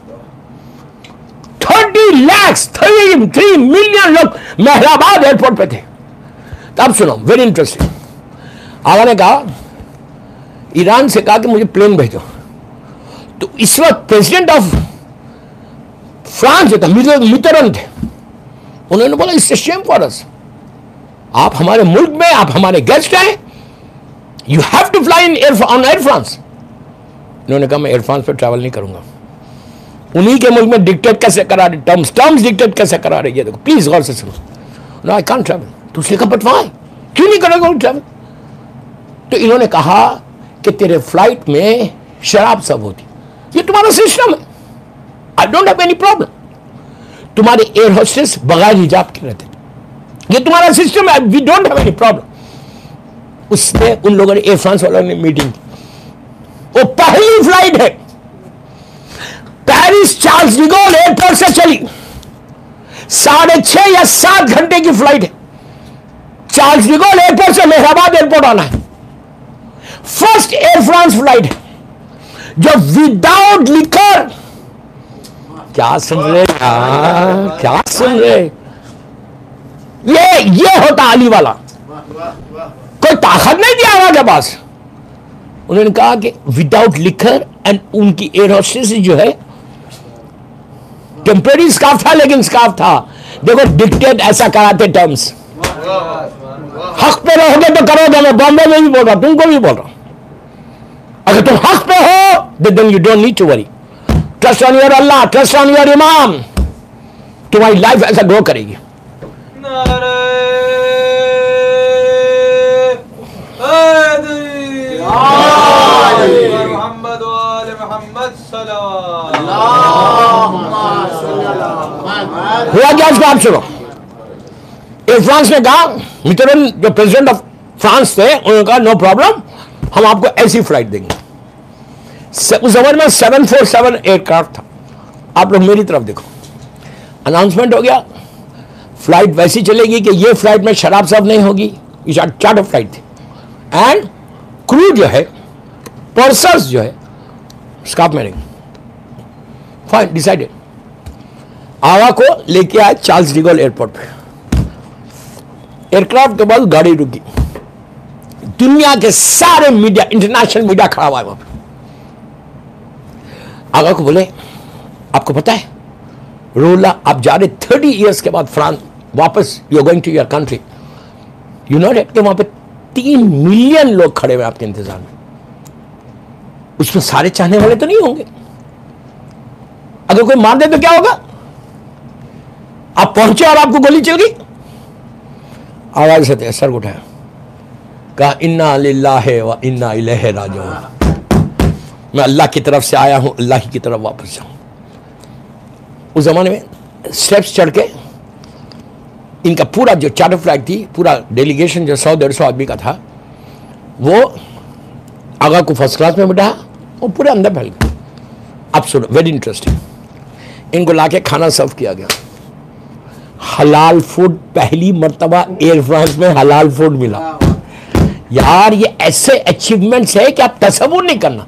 thirty lakhs, three three million लोग मेहराबाद एयरपोर्ट पे थे। तो अब सुनो, वेरी इंटरेस्टिंग। आगा ने कहा, ईरान से कहा कि मुझे प्लेन भेजो। तो इस वक्त प्रेसिडेंट ऑफ फ्रांस जो था, मितरन थे, उन्होंने बोला इससे शेम फॉर अस, आप हमारे मुल्क में, आप हमारे गेस्ट हैं, you have to fly in air on Air France. उन्होंने कहा मैं एयर फ्रांस पर ट्रैवल नहीं करूंगा। उन्हीं के मुल्क में डिक्टेट कैसे करा रहे, टर्म्स टर्म्स डिक्टेट कैसे करा रही है, देखो प्लीज गौर से सुनो। No I can't travel. तो उसने कहा बट व्हाई, क्यों नहीं करोगे ट्रैवल? तो इन्होंने कहा कि तेरे फ्लाइट में शराब सब होती, ये तुम्हारा सिस्टम है, I don't have any problem. तुम्हारे एयर होस्टेस बगैर हिजाब के रहते, ये तुम्हारा सिस्टम है, we don't have any problem. उसने, उन लोगों ने, एयर फ्रांस वालों ने मीटिंग की। वो पहली फ्लाइट है पेरिस चार्ल्स डिगोल एयरपोर्ट से चली, साढ़े छह या सात घंटे की फ्लाइट है। चार्ल्स डिगोल एयरपोर्ट से मेहराबाद एयरपोर्ट आना है। फर्स्ट एयर फ्रांस फ्लाइट है जो विदाउट लिकर, क्या सुन रहे, क्या क्या सुन रहे, ये ये होता अली वाला, कोई ताकत नहीं दिया आवाज के पास। उन्होंने कहा कि विदाउट लिकर, एंड उनकी एयर होस्टेस जो है, टेम्परेरी स्कार्फ था लेकिन स्कार्फ था। देखो डिक्टेट ऐसा कराते टर्म्स, हक पे रहोगे तो करोगे। मैं बॉम्बे में भी बोल रहा हूं, तुमको भी बोल रहा हूं, अगर तुम हक पे हो then you don't need to worry, trust on your अल्लाह, ट्रस्ट ऑन योर इमाम, तुम्हारी लाइफ ऐसा ग्रो करेगी। हुआ क्या उसको आप सुनो। एयर फ्रांस ने कहा, मितरन जो प्रेसिडेंट ऑफ फ्रांस थे, उन्होंने कहा नो प्रॉब्लम, हम आपको ऐसी फ्लाइट देंगे। उस जमाने में सेवन फोर सेवन एयरक्राफ्ट था। आप लोग मेरी तरफ देखो, अनाउंसमेंट हो गया, फ्लाइट वैसी चलेगी कि ये फ्लाइट में शराब सर्व नहीं होगी। ये चार्टर फ्लाइट थी, एंड क्रू जो है, पर्सर्स जो है, स्कार्फ में नहीं। Fine, decided. आवा को लेके आए चार्ल्स डिगोल एयरपोर्ट पे। एयरक्राफ्ट के बाद गाड़ी रुकी, दुनिया के सारे मीडिया, इंटरनेशनल मीडिया खड़ा हुआ है वहां पर। आगा को बोले आपको पता है रोला, आप जा रहे थर्टी इयर्स के बाद फ्रांस वापस, you are going to your country, you know that कि वहां पे तीन मिलियन लोग खड़े हुए आपके इंतजार में। उसमें सारे चाहने वाले तो नहीं होंगे, अगर कोई मार दे तो क्या होगा? आप पहुंचे और आपको गोली चल गई। आवाज से सर उठाया, कहा इन्ना लिल्लाहि व इन्ना इलैहि राजिऊन, मैं अल्लाह की तरफ से आया हूं, अल्लाह की तरफ वापस जाऊं। उस जमाने में स्टेप्स चढ़ के इनका पूरा जो चार्टर फ्लाइट थी, पूरा डेलीगेशन जो सौ डेढ़ सौ आदमी का था, वो आगा को फर्स्ट क्लास में बैठा, वो पूरे अंदर फैल गए। अब सुनो, वेरी इंटरेस्टिंग, इनको लाके खाना सर्व किया गया, हलाल फूड, पहली मर्तबा एयर फ्रांस में हलाल फूड मिला। यार ये ऐसे अचीवमेंट्स है कि आप तसव्वुर नहीं करना।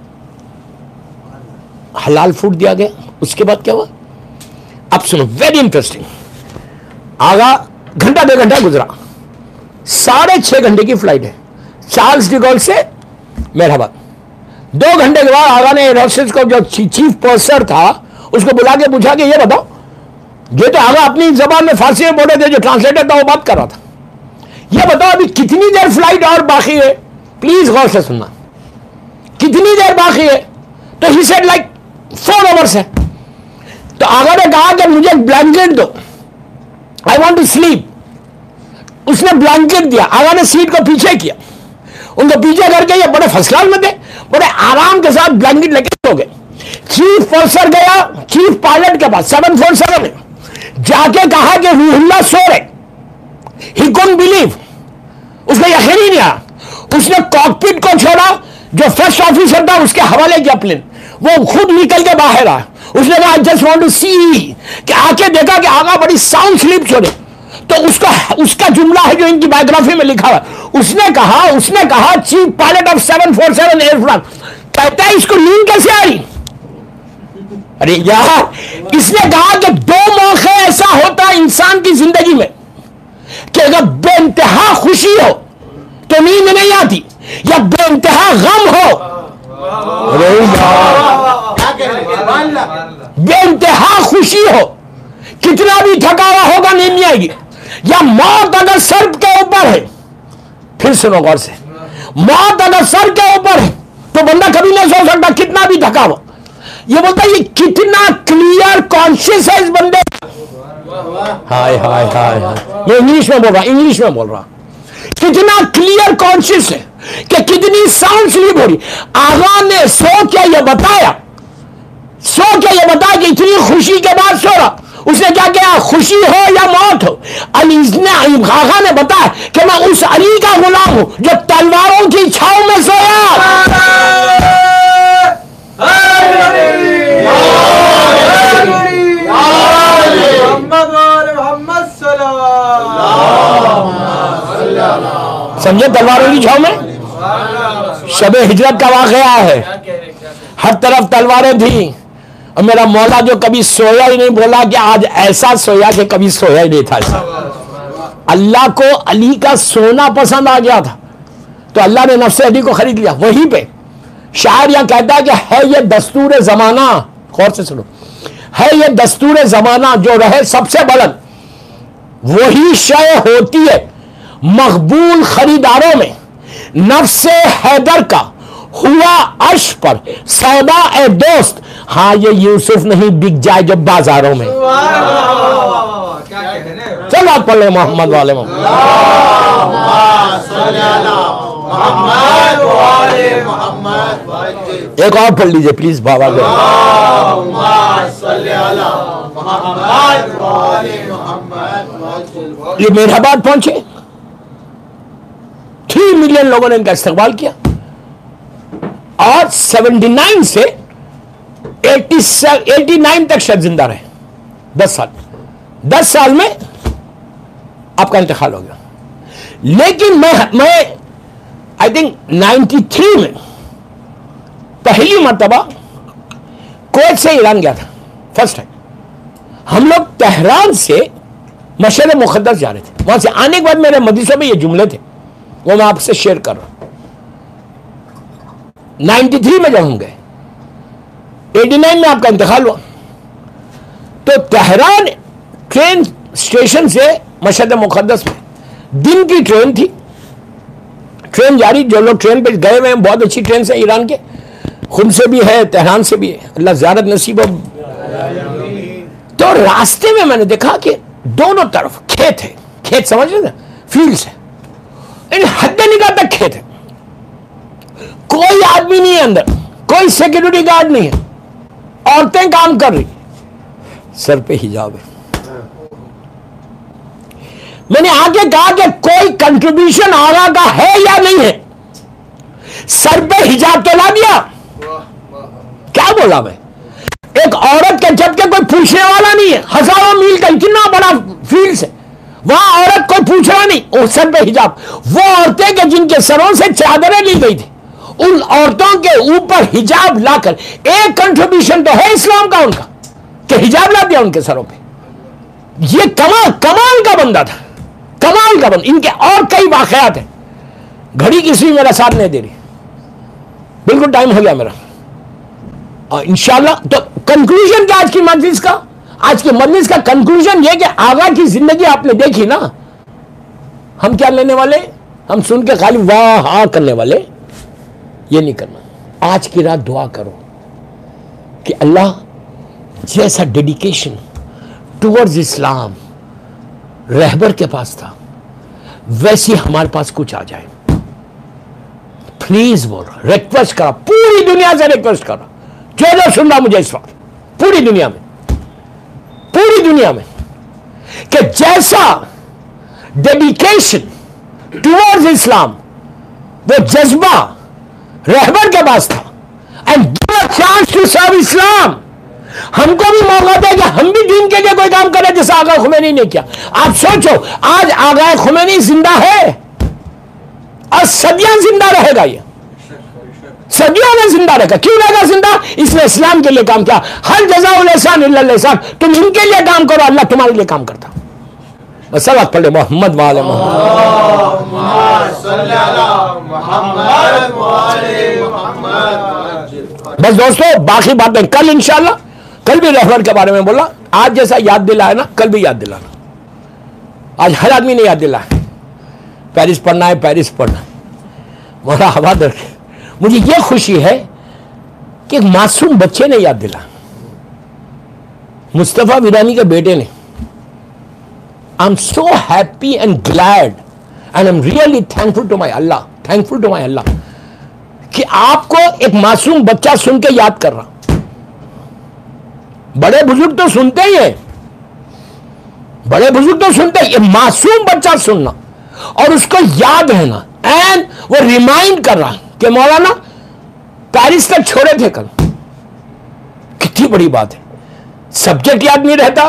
हलाल फूड दिया गया, उसके बाद क्या हुआ अब सुनो, वेरी इंटरेस्टिंग। आगा घंटा दो घंटा गुजरा, साढ़े छह घंटे की फ्लाइट है चार्ल्स डिगोल से मेहराबाद। दो घंटे के बाद आगा ने एयरहोस्टेस को, जो चीफ पर्सर था, उसको बुला के पूछा कि ये बताओ, ये तो आगा अपनी जबान में फारसी में बोले थे, जो ट्रांसलेटर था वो बात कर रहा था, ये बताओ अभी कितनी देर फ्लाइट और बाकी है, प्लीज गौर से सुनना, कितनी देर बाकी है? तो he said like four hours है। तो आगा ने कहा कि मुझे ब्लैंकेट दो, आई वॉन्ट टू स्लीप। उसने ब्लैंकेट दिया, आगा ने सीट को पीछे किया, उनको पीछे करके ये बड़े फर्स्ट क्लास में थे, बड़े आराम के साथ ब्लैंकेट लेके सो गए। चीफ ऑफिसर गया चीफ पायलट के पास, सेवन फोर सेवन है, जाके कहा कि रूहुल्लाह सो रहे। ही कुडंट बिलीव, उसने यकीन ही नहीं आया। उसने कॉकपिट को छोड़ा, जो फर्स्ट ऑफिसर था उसके हवाले किया प्लेन, वो खुद निकल के बाहर आया। उसने कहा I just want to see, कि आके देखा कि आगा बड़ी साउंड स्लीप सो रहे। तो उसका उसका जुमला है जो इनकी बायोग्राफी में लिखा हुआ, उसने कहा उसने कहा chief pilot of seven four seven aircraft कहता है इसको नींद कैसे आ रही? अरे यार, इसने कहा कि दो मौके ऐसा होता है इंसान की जिंदगी में कि अगर बेइंतहा खुशी हो तो नींद नहीं आती, या बेइंतहा गम हो, अरे बेइंतहा खुशी हो, कितना भी थका हुआ होगा नींद नहीं आएगी। या मौत अगर सर के ऊपर है, फिर सुनो गौर से, मौत अगर सर के ऊपर है तो बंदा कभी नहीं सो सकता कितना भी थका हो। ये बोलता है ये कितना क्लियर कॉन्शियस है इस बंदे। हाय हाय हाय हाय, मैं इंग्लिश में बोल रहा इंग्लिश में बोल रहा कितना क्लियर कॉन्शियस है कि कितनी साउंड स्लीप हो रही। आगा ने सो क्या ये बताया, सो क्या ये बताया कि इतनी खुशी के बाद सो रहा। उसने क्या किया, खुशी हो या मौत हो, अली ने आगा ने बताया कि मैं उस अली का गुलाम हूं जो तलवारों की छाव में सोया। समझे, तलवारों की छाव में शबे हिजरत का वाकया है, हर तरफ तलवारें थी, और मेरा मौला जो कभी सोया ही नहीं, बोला कि आज ऐसा सोया कि कभी सोया ही नहीं था। अल्लाह को अली का सोना पसंद आ गया था, तो अल्लाह ने नफ्से अली को खरीद लिया। वहीं पे शायर यहां कहता है कि है ये दस्तूर जमाना, गौर से सुनो, है ये दस्तूर जमाना जो रहे सबसे बुलंद, वही शय होती है मकबूल खरीदारों में। नफ्से हैदर का हुआ अर्श पर सौदा ए दोस्त, हाँ ये यूसुफ नहीं बिक जाए जब बाजारों में। चल बात पढ़ ले मोहम्मद वाले मोहम्मद। एक और पढ़ लीजिए प्लीज बाबा। ये मेहराबाद पहुंचे, थ्री मिलियन लोगों ने इनका इस्तेमाल किया, और उन्यासी से नवासी तक शायद जिंदा रहे। दस साल दस साल में आपका इंतकाल हो गया। लेकिन मैं मैं आई थिंक तिरानवे में पहली मर्तबा कुवैत से ईरान गया था, फर्स्ट टाइम। हम लोग तेहरान से मशहर मुक़द्दस जा रहे थे। वहां से आने के बाद मेरे मदरसे में ये जुमले थे, वो मैं आपसे शेयर कर रहा हूं। तिरानवे में जब हम गए, नवासी में आपका इंतकाल हुआ, तो तेहरान ट्रेन स्टेशन से मशहद मुक़द्दस में दिन की ट्रेन थी। ट्रेन जारी, जो लोग ट्रेन पे गए हुए हैं, बहुत अच्छी ट्रेन से ईरान के, खुद से भी है तेहरान से भी है, अल्लाह ज़ियारत नसीब हो। तो रास्ते में मैंने देखा कि दोनों तरफ खेत है, खेत समझ रहे ना, फील्ड्स है, इन हद निगाह तक खेत है, कोई आदमी नहीं है अंदर, कोई सिक्योरिटी गार्ड नहीं है, औरतें काम कर रही, सर पे हिजाब है। मैंने आगे कहा कि कोई कंट्रीब्यूशन आगा का है या नहीं है, सर पे हिजाब तो ला दिया। क्या बोला मैं, एक औरत के झटके कोई पूछने वाला नहीं है, हजारों मील का इतना बड़ा फील्ड है, वहां औरत कोई पूछ रहा नहीं, और सर पे हिजाब। वो औरतें के जिनके सरों से चादरें ली गई थी, उन औरतों के ऊपर हिजाब लाकर, एक कंट्रीब्यूशन तो है इस्लाम का उनका कि हिजाब ला दिया उनके सरों पे। ये कमाल कमाल का बंदा था, कमाल का बंदा। इनके और कई वाकयात हैं, घड़ी किसी मेरा साथ नहीं दे रही, बिल्कुल टाइम हो गया मेरा। और इंशाल्लाह तो कंक्लूजन क्या आज की मजलिस का, आज की मजलिस का कंक्लूजन ये कि आगा की जिंदगी आपने देखी ना, हम क्या लेने वाले, हम सुन के खाली वाह हाँ करने वाले, ये नहीं करना। आज की रात दुआ करो कि अल्लाह जैसा डेडिकेशन टुवर्ड्स इस्लाम रहबर के पास था वैसी हमारे पास कुछ आ जाए। प्लीज बोल रहा, रिक्वेस्ट करा, पूरी दुनिया से रिक्वेस्ट करा, जो जो सुन रहा मुझे इस वक्त, पूरी दुनिया में, पूरी दुनिया में, कि जैसा डेडिकेशन टुवर्ड्स इस्लाम वो जज्बा रहबर के पास था, and give a chance to serve इस्लाम, हमको भी मौका दे कि हम भी दीन के लिए कोई काम करें जैसा आगा खुमैनी ने किया। आप सोचो, आज आगा खुमैनी जिंदा है और सदियां जिंदा रहेगा, ये सदियों में जिंदा रहेगा। क्यों रहेगा जिंदा? इसने इस्लाम के लिए काम किया। हर जज़ाउल एहसान इल्ला एहसान, तुम इनके लिए काम करो, अल्लाह तुम्हारे लिए काम करता। बस सब पढ़े मोहम्मद वाले बस दोस्तों, बाकी बातें कल इंशाल्लाह, कल भी रहबर के बारे में बोला, आज जैसा याद दिलाया ना कल भी याद दिलाना। आज हर आदमी ने याद दिलाया, पेरिस पढ़ना है, पेरिस पढ़ना है, मौला आबाद रखे। मुझे यह खुशी है कि एक मासूम बच्चे ने याद दिला, मुस्तफा विरानी के बेटे ने। I am so happy and glad and I am really thankful to my अल्लाह, थैंकफुल टू माई अल्लाह कि आपको एक मासूम बच्चा सुन के याद कर रहा। बड़े बुजुर्ग तो सुनते ही हैं, बड़े बुजुर्ग तो सुनते हैं, ये मासूम बच्चा सुनना और उसको याद रहना, एंड वो रिमाइंड कर रहा कि मौलाना पेरिस तक छोड़े थे कल। कितनी बड़ी बात है, सब्जेक्ट याद नहीं रहता।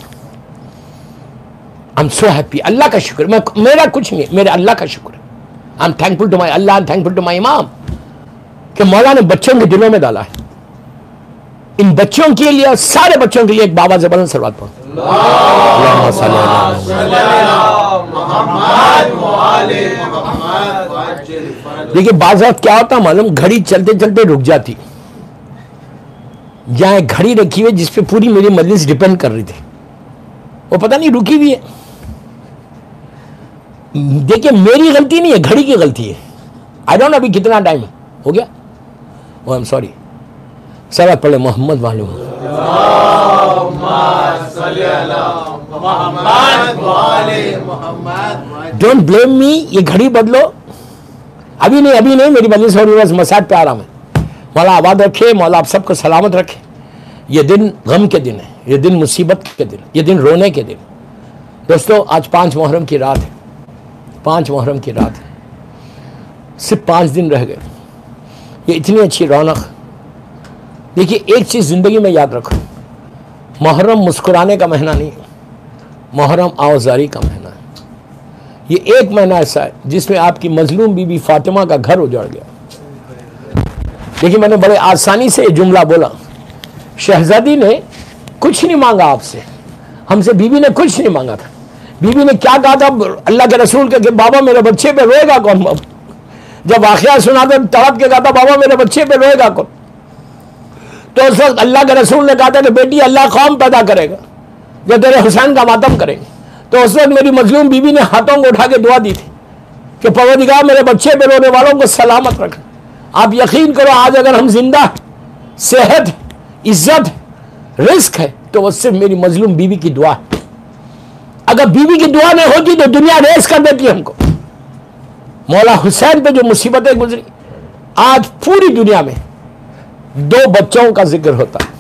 आई एम सो हैप्पी, अल्लाह का शुक्र, मैं मेरा कुछ नहीं, मेरे अल्लाह का शुक्र। I am thankful to my अल्लाह, थैंकफुल टू माई इमाम कि मौला ने बच्चों के दिलों में डाला है। इन बच्चों के लिए, सारे बच्चों के लिए एक बाबा जबरन सलवात पढ़ो। देखिए बाज़ वक़्त क्या होता मालूम, घड़ी चलते चलते रुक जाती। जहां एक घड़ी रखी हुई जिस पे पूरी मेरी मजलिस डिपेंड कर रही थी, वो पता नहीं रुकी हुई है। देखिए मेरी गलती नहीं है, घड़ी की गलती है। आई डोंट नो अभी कितना टाइम हो गया, ओ आई एम सॉरी। सलात पढ़े मोहम्मद वाले, डोंट ब्लेम मी। ये घड़ी बदलो, अभी नहीं, अभी नहीं, मेरी मजलिस हो रही है, मसाज पे आराम है। मौला आबाद रखे, मौला आप सबको सलामत रखे। ये दिन गम के दिन है, ये दिन मुसीबत के दिन, ये दिन रोने के दिन। दोस्तों आज पाँच मुहर्रम की रात है, पाँच मुहर्रम की रात है, सिर्फ पाँच दिन रह गए। ये इतनी अच्छी रौनक। देखिए एक चीज़ ज़िंदगी में याद रखो, मुहर्रम मुस्कुराने का महीना नहीं, मुहर्रम आवाज़ारी का महीना है। ये एक महीना ऐसा है जिसमें आपकी मजलूम बीबी फातिमा का घर उजड़ गया। देखिए मैंने बड़े आसानी से ये जुमला बोला, शहजादी ने कुछ नहीं मांगा आपसे, हमसे बीबी ने कुछ नहीं मांगा था। बीबी ने क्या कहा था अल्लाह के रसूल के कि बाबा मेरे बच्चे पे रोएगा कौन? जब वाक़या सुना था तड़प के कहा था बाबा मेरे बच्चे पे रोएगा कौन? तो उस वक्त अल्लाह के रसूल ने कहा था कि बेटी अल्लाह कौम पैदा करेगा जो तेरे हुसैन का मातम करेंगे। तो उस वक्त मेरी मजलूम बीबी ने हाथों को उठा के दुआ दी थी कि परवरदिगार मेरे बच्चे पे रोने वालों को सलामत रख। आप यकीन करो आज अगर हम जिंदा, सेहत, इज्जत, रिस्क है तो वो सिर्फ मेरी मजलूम बीबी की दुआ है। अगर बीबी की दुआ नहीं होती तो दुनिया रेस कर देती हमको। मौला हुसैन पे जो मुसीबतें गुजरी, आज पूरी दुनिया में दो बच्चों का जिक्र होता है,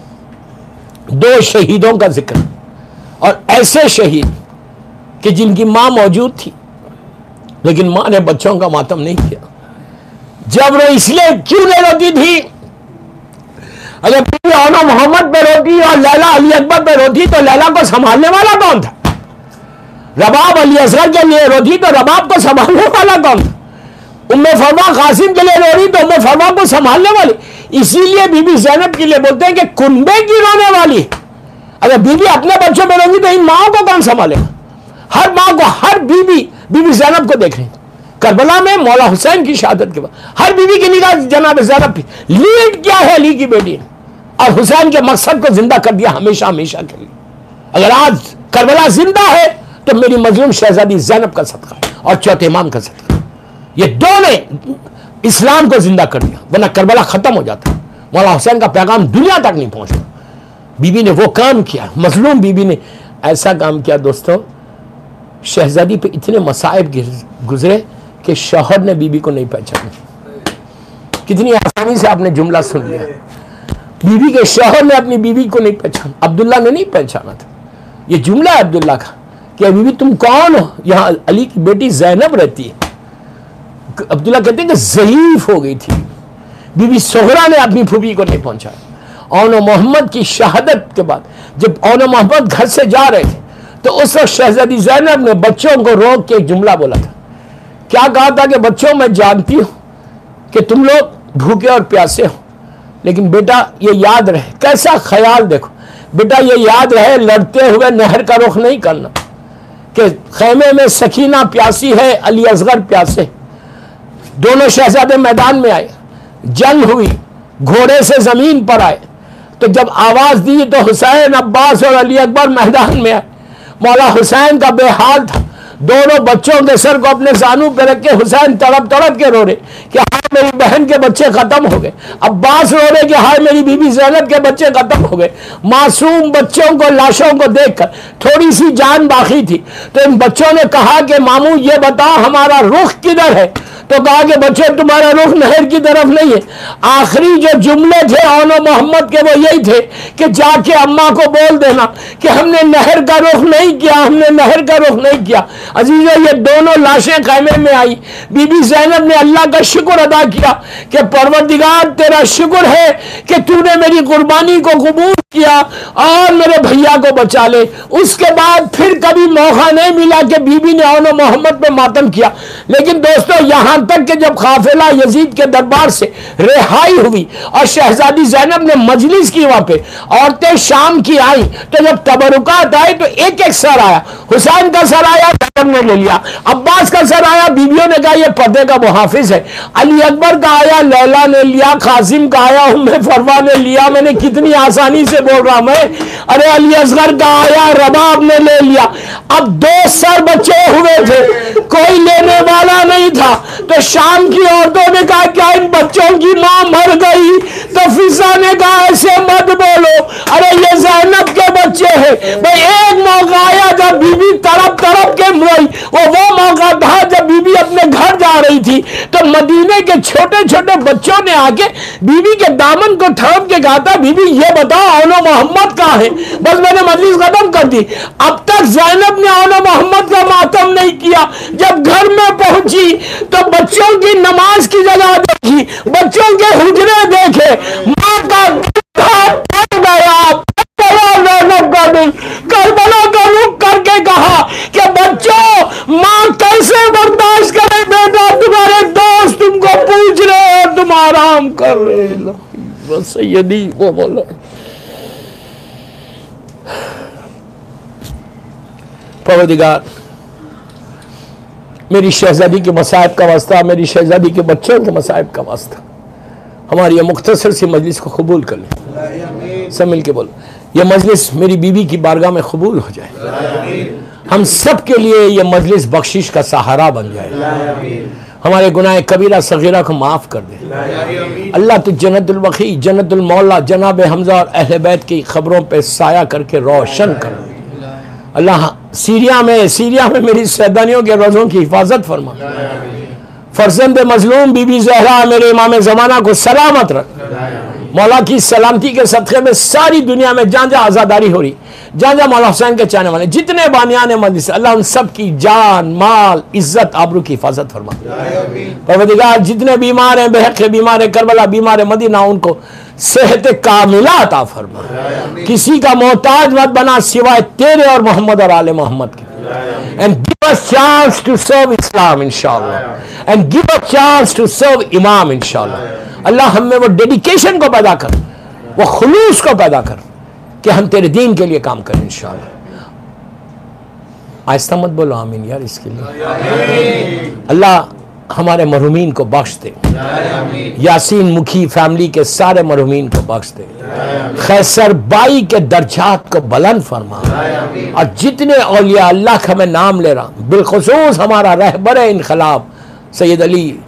दो शहीदों का जिक्र, और ऐसे शहीद कि जिनकी मां मौजूद थी लेकिन मां ने बच्चों का मातम नहीं किया। जब वो इसलिए क्यों नहीं रोती थी? अगर बीवी आना मोहम्मद पे रोती और लैला अली अकबर पे रोती तो लैला को संभालने वाला कौन था? रबाब अली असगर के लिए रोती तो रबाब को संभालने वाला कौन था? उम्मे फरमा कासिम के लिए रो रही तो उम्मे फरमा को संभालने वाली। इसीलिए बीबी ज़ैनब के लिए बोलते हैं कि कुंबे की रोने वाली। अगर बीबी अपने बच्चों में रोगी तो इन माओ को कौन संभालेगा? हर माँ को, हर बीबी बीबी ज़ैनब को देख रही। करबला में मौला हुसैन की शहादत के बाद हर बीबी की निगाह जनाब ज़ैनब की। लीड क्या है अली की बेटी ने, और हुसैन के मकसद को जिंदा कर दिया हमेशा हमेशा के लिए। अगर आज करबला जिंदा है तो मेरी मजलूम शहजादी ज़ैनब का सदका और चौथे इमाम का सदका। ये दो ने इस्लाम को जिंदा कर दिया, वरना करबला खत्म हो जाता, मौला हुसैन का पैगाम दुनिया तक नहीं पहुंचता। बीबी ने वो काम किया, मजलूम बीबी ने ऐसा काम किया दोस्तों, शहजादी पे इतने मसाइब गुजरे कि शौहर ने बीबी को नहीं पहचाना। कितनी आसानी से आपने जुमला सुन लिया, बीबी के शौहर ने अपनी बीबी को नहीं पहचाना, अब्दुल्ला ने नहीं पहचाना था। ये जुमला है अब्दुल्ला का कि बीबी तुम कौन हो, यहां अली की बेटी जैनब रहती है। अब्दुल्ला कहते हैं कि ज़ईफ हो गई थी बीबी सोहरा ने अपनी फूफी को नहीं पहुंचाया। औनो मोहम्मद की शहादत के बाद जब औनो मोहम्मद घर से जा रहे थे तो उस वक्त शहजादी ज़ैनब ने बच्चों को रोक के एक जुमला बोला था। क्या कहा था कि बच्चों मैं जानती हूं कि तुम लोग भूखे और प्यासे हो, लेकिन बेटा ये याद रहे, कैसा ख्याल देखो बेटा, ये याद रहे लड़ते हुए नहर का रुख नहीं करना, कि खेमे में सकीना प्यासी है, अली असगर प्यासे। दोनों शहजादे मैदान में आए, जंग हुई, घोड़े से जमीन पर आए, तो जब आवाज दी तो हुसैन, अब्बास और अली अकबर मैदान में आए। मौला हुसैन का बेहाल था, दोनों बच्चों के सर को अपने जानू पे रख के हुसैन तड़प तड़प के रो रहे कि हाय मेरी बहन के बच्चे खत्म हो गए। अब्बास रो रहे कि हाय मेरी बीबी ज़ैनब के बच्चे खत्म हो गए। मासूम बच्चों को, लाशों को देखकर थोड़ी सी जान बाकी थी, तो इन बच्चों ने कहा कि मामू ये बताओ हमारा रुख किधर है, तो कहा कि बच्चे तुम्हारा रुख नहर की तरफ नहीं है। आखिरी जो जुमले थे औनो मोहम्मद के वो यही थे कि जाके अम्मा को बोल देना कि हमने नहर का रुख नहीं किया, हमने नहर का रुख नहीं किया। अजीजों, ये दोनों लाशें खैमे में आई। बीबी ज़ैनब ने अल्लाह का शुक्र अदा किया कि परवरदिगार तेरा शुक्र है कि तूने मेरी कुर्बानी को कबूल किया और मेरे भैया को बचा ले। उसके बाद फिर कभी मौका नहीं मिला कि बीबी ने औनो मोहम्मद पे मातम किया। लेकिन दोस्तों, यहां तक कि जब काफिला यजीद के दरबार से रिहाई हुई और शहजादी ज़ैनब ने मजलिस की, वहां पे औरतें शाम की आई, तो जब तबरुकात आए तो एक एक सर आया। हुसैन का सर आया, ज़ैनब ने ले लिया। अब्बास का सर आया, बीबियों ने कहा यह पर्दे का मुहाफिज है। अली अकबर का आया, लैला ने लिया। कासिम का आया, उम्मे फरवा ने लिया। मैंने कितनी आसानी से बोल रहा मैं। अरे अली असगर का आया, रबाब ने ले लिया। अब दो सर बचे हुए थे, कोई लेने वाला नहीं था। तो शाम की औरतों ने कहा क्या इन बच्चों की मां मर गई? तो फिजा ने कहा ऐसे मत बोलो, अरे ये ज़ैनब के बच्चे हैं। भाई एक मौका आया जब बीबी तड़प तड़प के मरी, वो वो मौका था जब बीबी अपने घर जा रही थी, तो मदीने के छोटे छोटे बच्चों ने आके बीबी के दामन को थाम के कहा था बीबी ये बताओ औनो मोहम्मद कहाँ है? बस मैंने मजलिस खत्म कर दी। अब तक ज़ैनब ने औनो मोहम्मद का मातम नहीं किया। जब घर में पहुंची तो बच्चों की नमाज की जगह देखी, बच्चों के हुजरे देखे, माँ का फट गया। करबला का रुख करके कहा कि बच्चों माँ कैसे बर्दाश्त करे बेटा, तुम्हारे दोस्त तुमको पूछ रहे हैं, तुम आराम कर रहे हो। बस यदि वो बोला परवरदिगार मेरी शहजादी के मसाइब का वास्ता, मेरी शहजादी के बच्चों के मसाइब का वास्ता हमारी ये मुख्तसर सी मजलिस को कबूल कर ले। सब मिल के बोलो, ये मजलिस मेरी बीबी की बारगाह में कबूल हो जाए। हम सब के लिए ये मजलिस बख्शिश का सहारा बन जाए। हमारे गुनाह कबीरा सगीरा को माफ़ कर दे। अल्लाह तो जन्नतुल बकी, जन्नतुल मौला, जनाब हमजा और अहले बैत की खबरों पे साया करके रोशन कर। अल्लाह सीरिया में सीरिया में मेरी सैदानियों के रोज़ों की हिफाजत फरमा। फर्जंद मजलूम बीबी ज़हरा मेरे इमाम ज़माना को सलामत रख। मौला की सलामती के सदक़े में सारी दुनिया में जहाँ जहाँ आज़ादारी हो रही, जहाँ जहाँ मौला हुसैन के चाहने वाले जितने बानियान मजलिस, अल्लाह उन सब की जान, माल, इज्जत, आबरू की हिफाजत फरमा। परवरदिगार जितने बीमार हैं, बेहक बीमार हैं, करबला बीमार है, मदीना उनको सेहत कामिला अता फरमा। किसी का मोहताज मत बना सिवाय तेरे और मोहम्मद और आले मोहम्मद के। And give us chance to serve Islam inshallah, and give us chance to serve Imam inshallah। अल्लाह हमें वो डेडिकेशन को पैदा कर, वो खुलूस को पैदा कर कि हम तेरे दीन के लिए काम करें इंशाअल्लाह। आहिस्ता मत बोलो आमीन यार इसके लिए। अल्लाह हमारे मरहुमीन को बख्श दे। यासीन मुखी फैमिली के सारे मरहुमीन को बख्श दे। खैसर बाई के दर्जात को बुलंद फरमा। और जितने औलिया अल्लाह का मैं नाम ले रहा हूँ, बिलखुसूस हमारा रहबर इनकलाब सैयद अली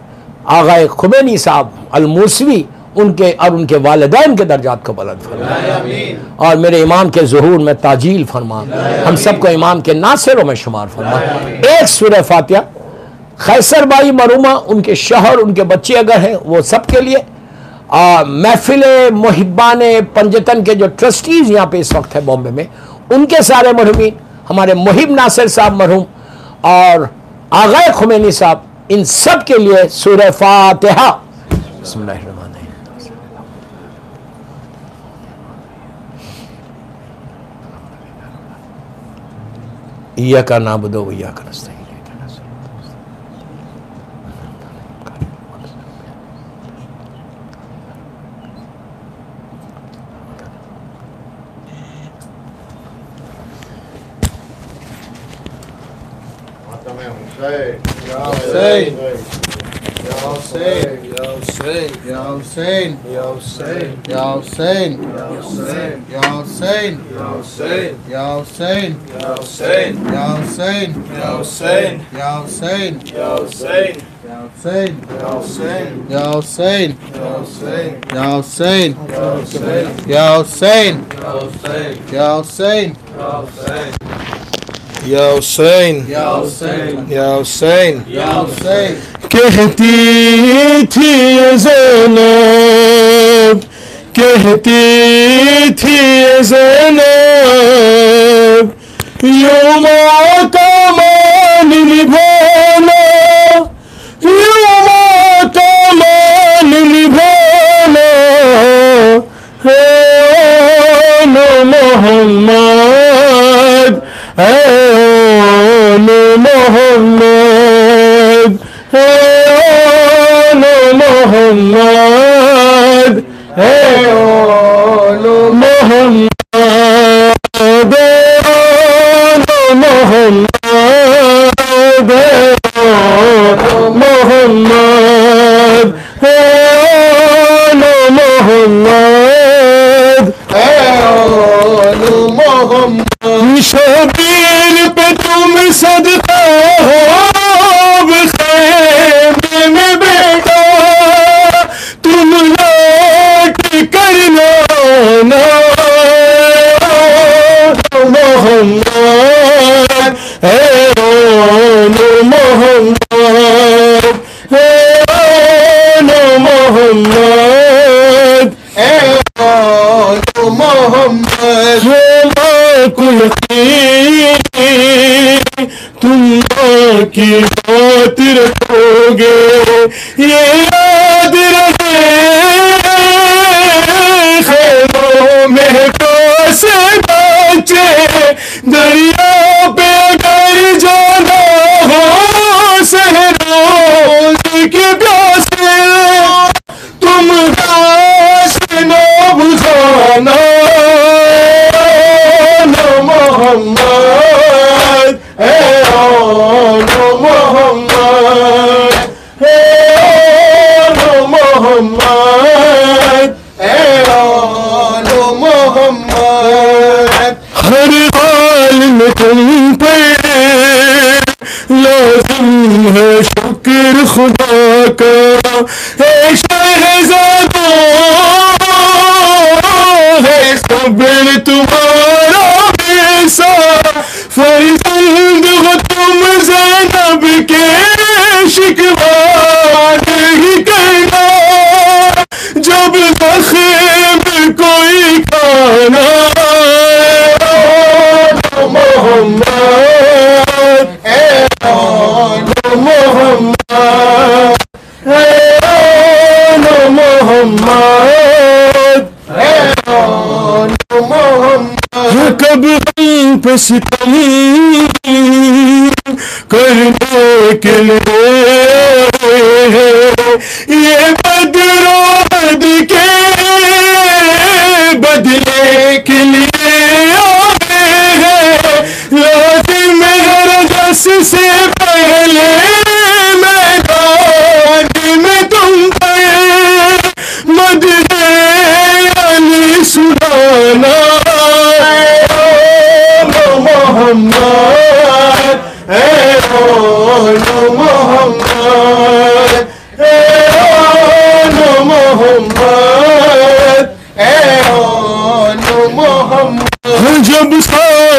आग़ाए खुमैनी साहब अल-मूसवी उनके और उनके वालिदैन के दर्जात को बुलंद फरमा और मेरे इमाम के ज़ुहूर में ताजील फरमा, हम सबको इमाम के नासिरों में शुमार फरमा। एक सूरह फातिहा खैसर बाई मरूमा, उनके शहर उनके बच्चे अगर हैं वो सब के लिए, महफिल मुहिब्बान पंजतन के जो ट्रस्टीज़ यहाँ पे इस वक्त है बॉम्बे में, उनके सारे मरहूमीन, हमारे मुहिब नासिर साहब मरहूम और आग़ाए खुमैनी साहब, इन सब के लिए सूरह फातिहा। बिस्मिल्लाहिर्रहमानिर्रहीम। इय्याका नअबुदु व इय्याका नस्तईन।
या हुसैन या हुसैन या हुसैन या हुसैन। कहती थी ज़ैनब, कहती थी ज़ैनब, युमा का मान निभाना, युमा का मान निभाना है नो मोहम्मद, है नो मोहम्मद, है नो मोहम्मद, है नो मोहम्मद, नो मोहम्मद, नो मोहम्मद, है नो मोहम्मद, है नो मोहम्मद। शबीर पे तुम सदका हो खैमे में बेटा, तुम लौट कर लाना मोहम्मद, है नो मोहम्मद, है नो मोहम्मद, है नो मोहम्मद। कुल तुम की बात रखोगे, ये याद रहे खैरों में कैसे बचे, दरिया पे अगर जाना हो सहरों की प्यासे, तुम प्यास न बुझाना मोहम्मद, है नो मोहम्मद, है नो मोहम्मद, है नो मोहम्मद। हर हाल में तुम पे लाज़िम है शुक्र खुदा का, है शहज़ादों है सब्र तुम्हारा फरिजंद हो तुम ज़ैनब के, शिकवा नहीं करना जब ज़ख़्म कोई खाना मोहम्मद, है नो मोहम्मद, है नो मोहम्मद, है नो मोहम्मद। कब हम पे सितम करने के लिए ये बदरोद के बदले के लिए आए हैं, लाज़िम है दस से पहले मैदान में तुम पे मदहे अली सुनाना मोहम्मद, है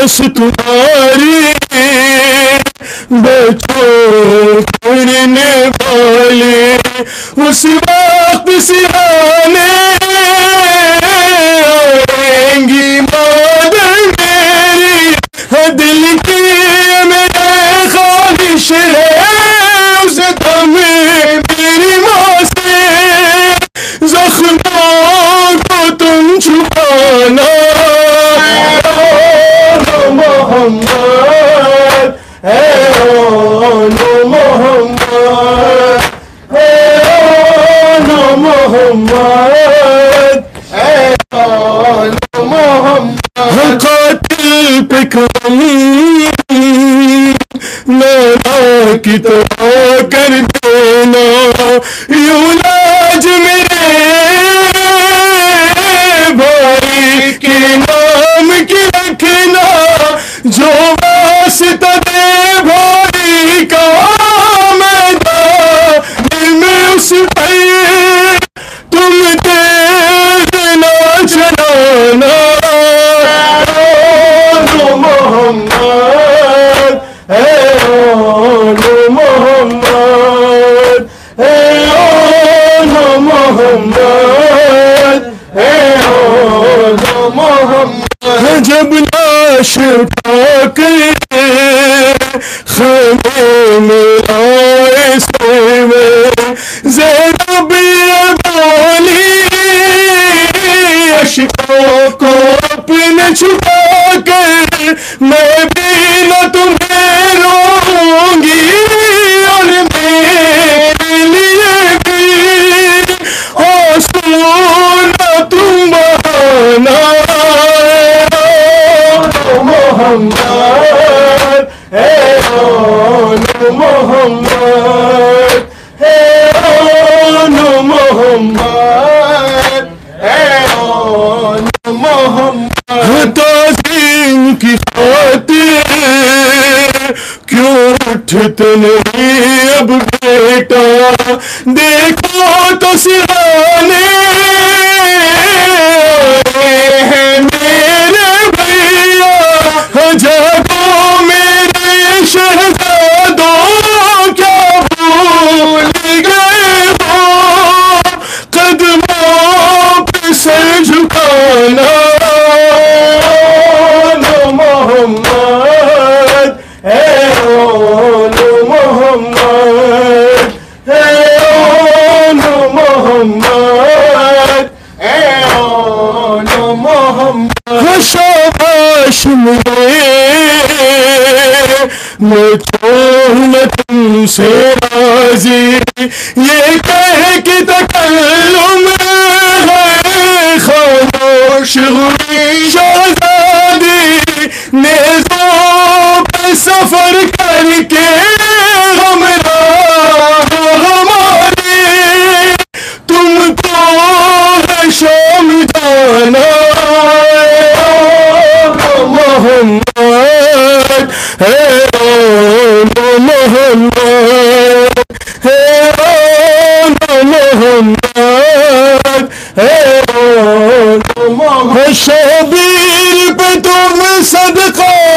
बस तुम्हारी बच्चों करने वाले उस वक्त सिराने आएंगी मदद मेरी, दिल की मेरे ख्वाहिश है उस दम मेरी माँ से जख्मों को तुम छुपाना। मोहम्मद है नो मोहम्मद है नो मोहम्मद है नो मोहम्मद। कातिल पे कम नाना की तरह कर देना, यूं लाज मेरे भाई के नाम की रखना, जो वास्ता दे भाई का मैदान में उस पर तुम तेज ना चलाना। नो मोहम्मद है नो मोहम्मद है नो मोहम्मद है नो मोहम्मद। जब लाश उठाकर खाने में आए सोए ज़ैनब ये बोली, अश्कों को अपने छुपा कर मैं भी न तुम्हें रोऊंगी और मेरे लिए भी आंसू न तुम बहाना। मोहम्मद है नो मोहम्मद है नो मोहम्मद है नो मोहम्मद। ताज़ीम की खातिर क्यों उठते नहीं अब बेटा, देखो तो सिराने मेरे भैया, जागो मेरे शहजादों क्या भूल गए हो कदमों पे सर झुकाना। नो मोहम्मद है नो मोहम्मद है नो मोहम्मद है नो मोहम्मद। शाबाश मेरे मैं मैं तुमसे राजी, ये कह के तकल्लुम है खामोश हुई शहज़ादी, नेज़ों पे सफर करके हमराह हमारे तुमको है शाम जाना। मोहम्मद है नो मोहम्मद है नो मोहम्मद है नो मोहम्मद। शबीर पे तुम सदका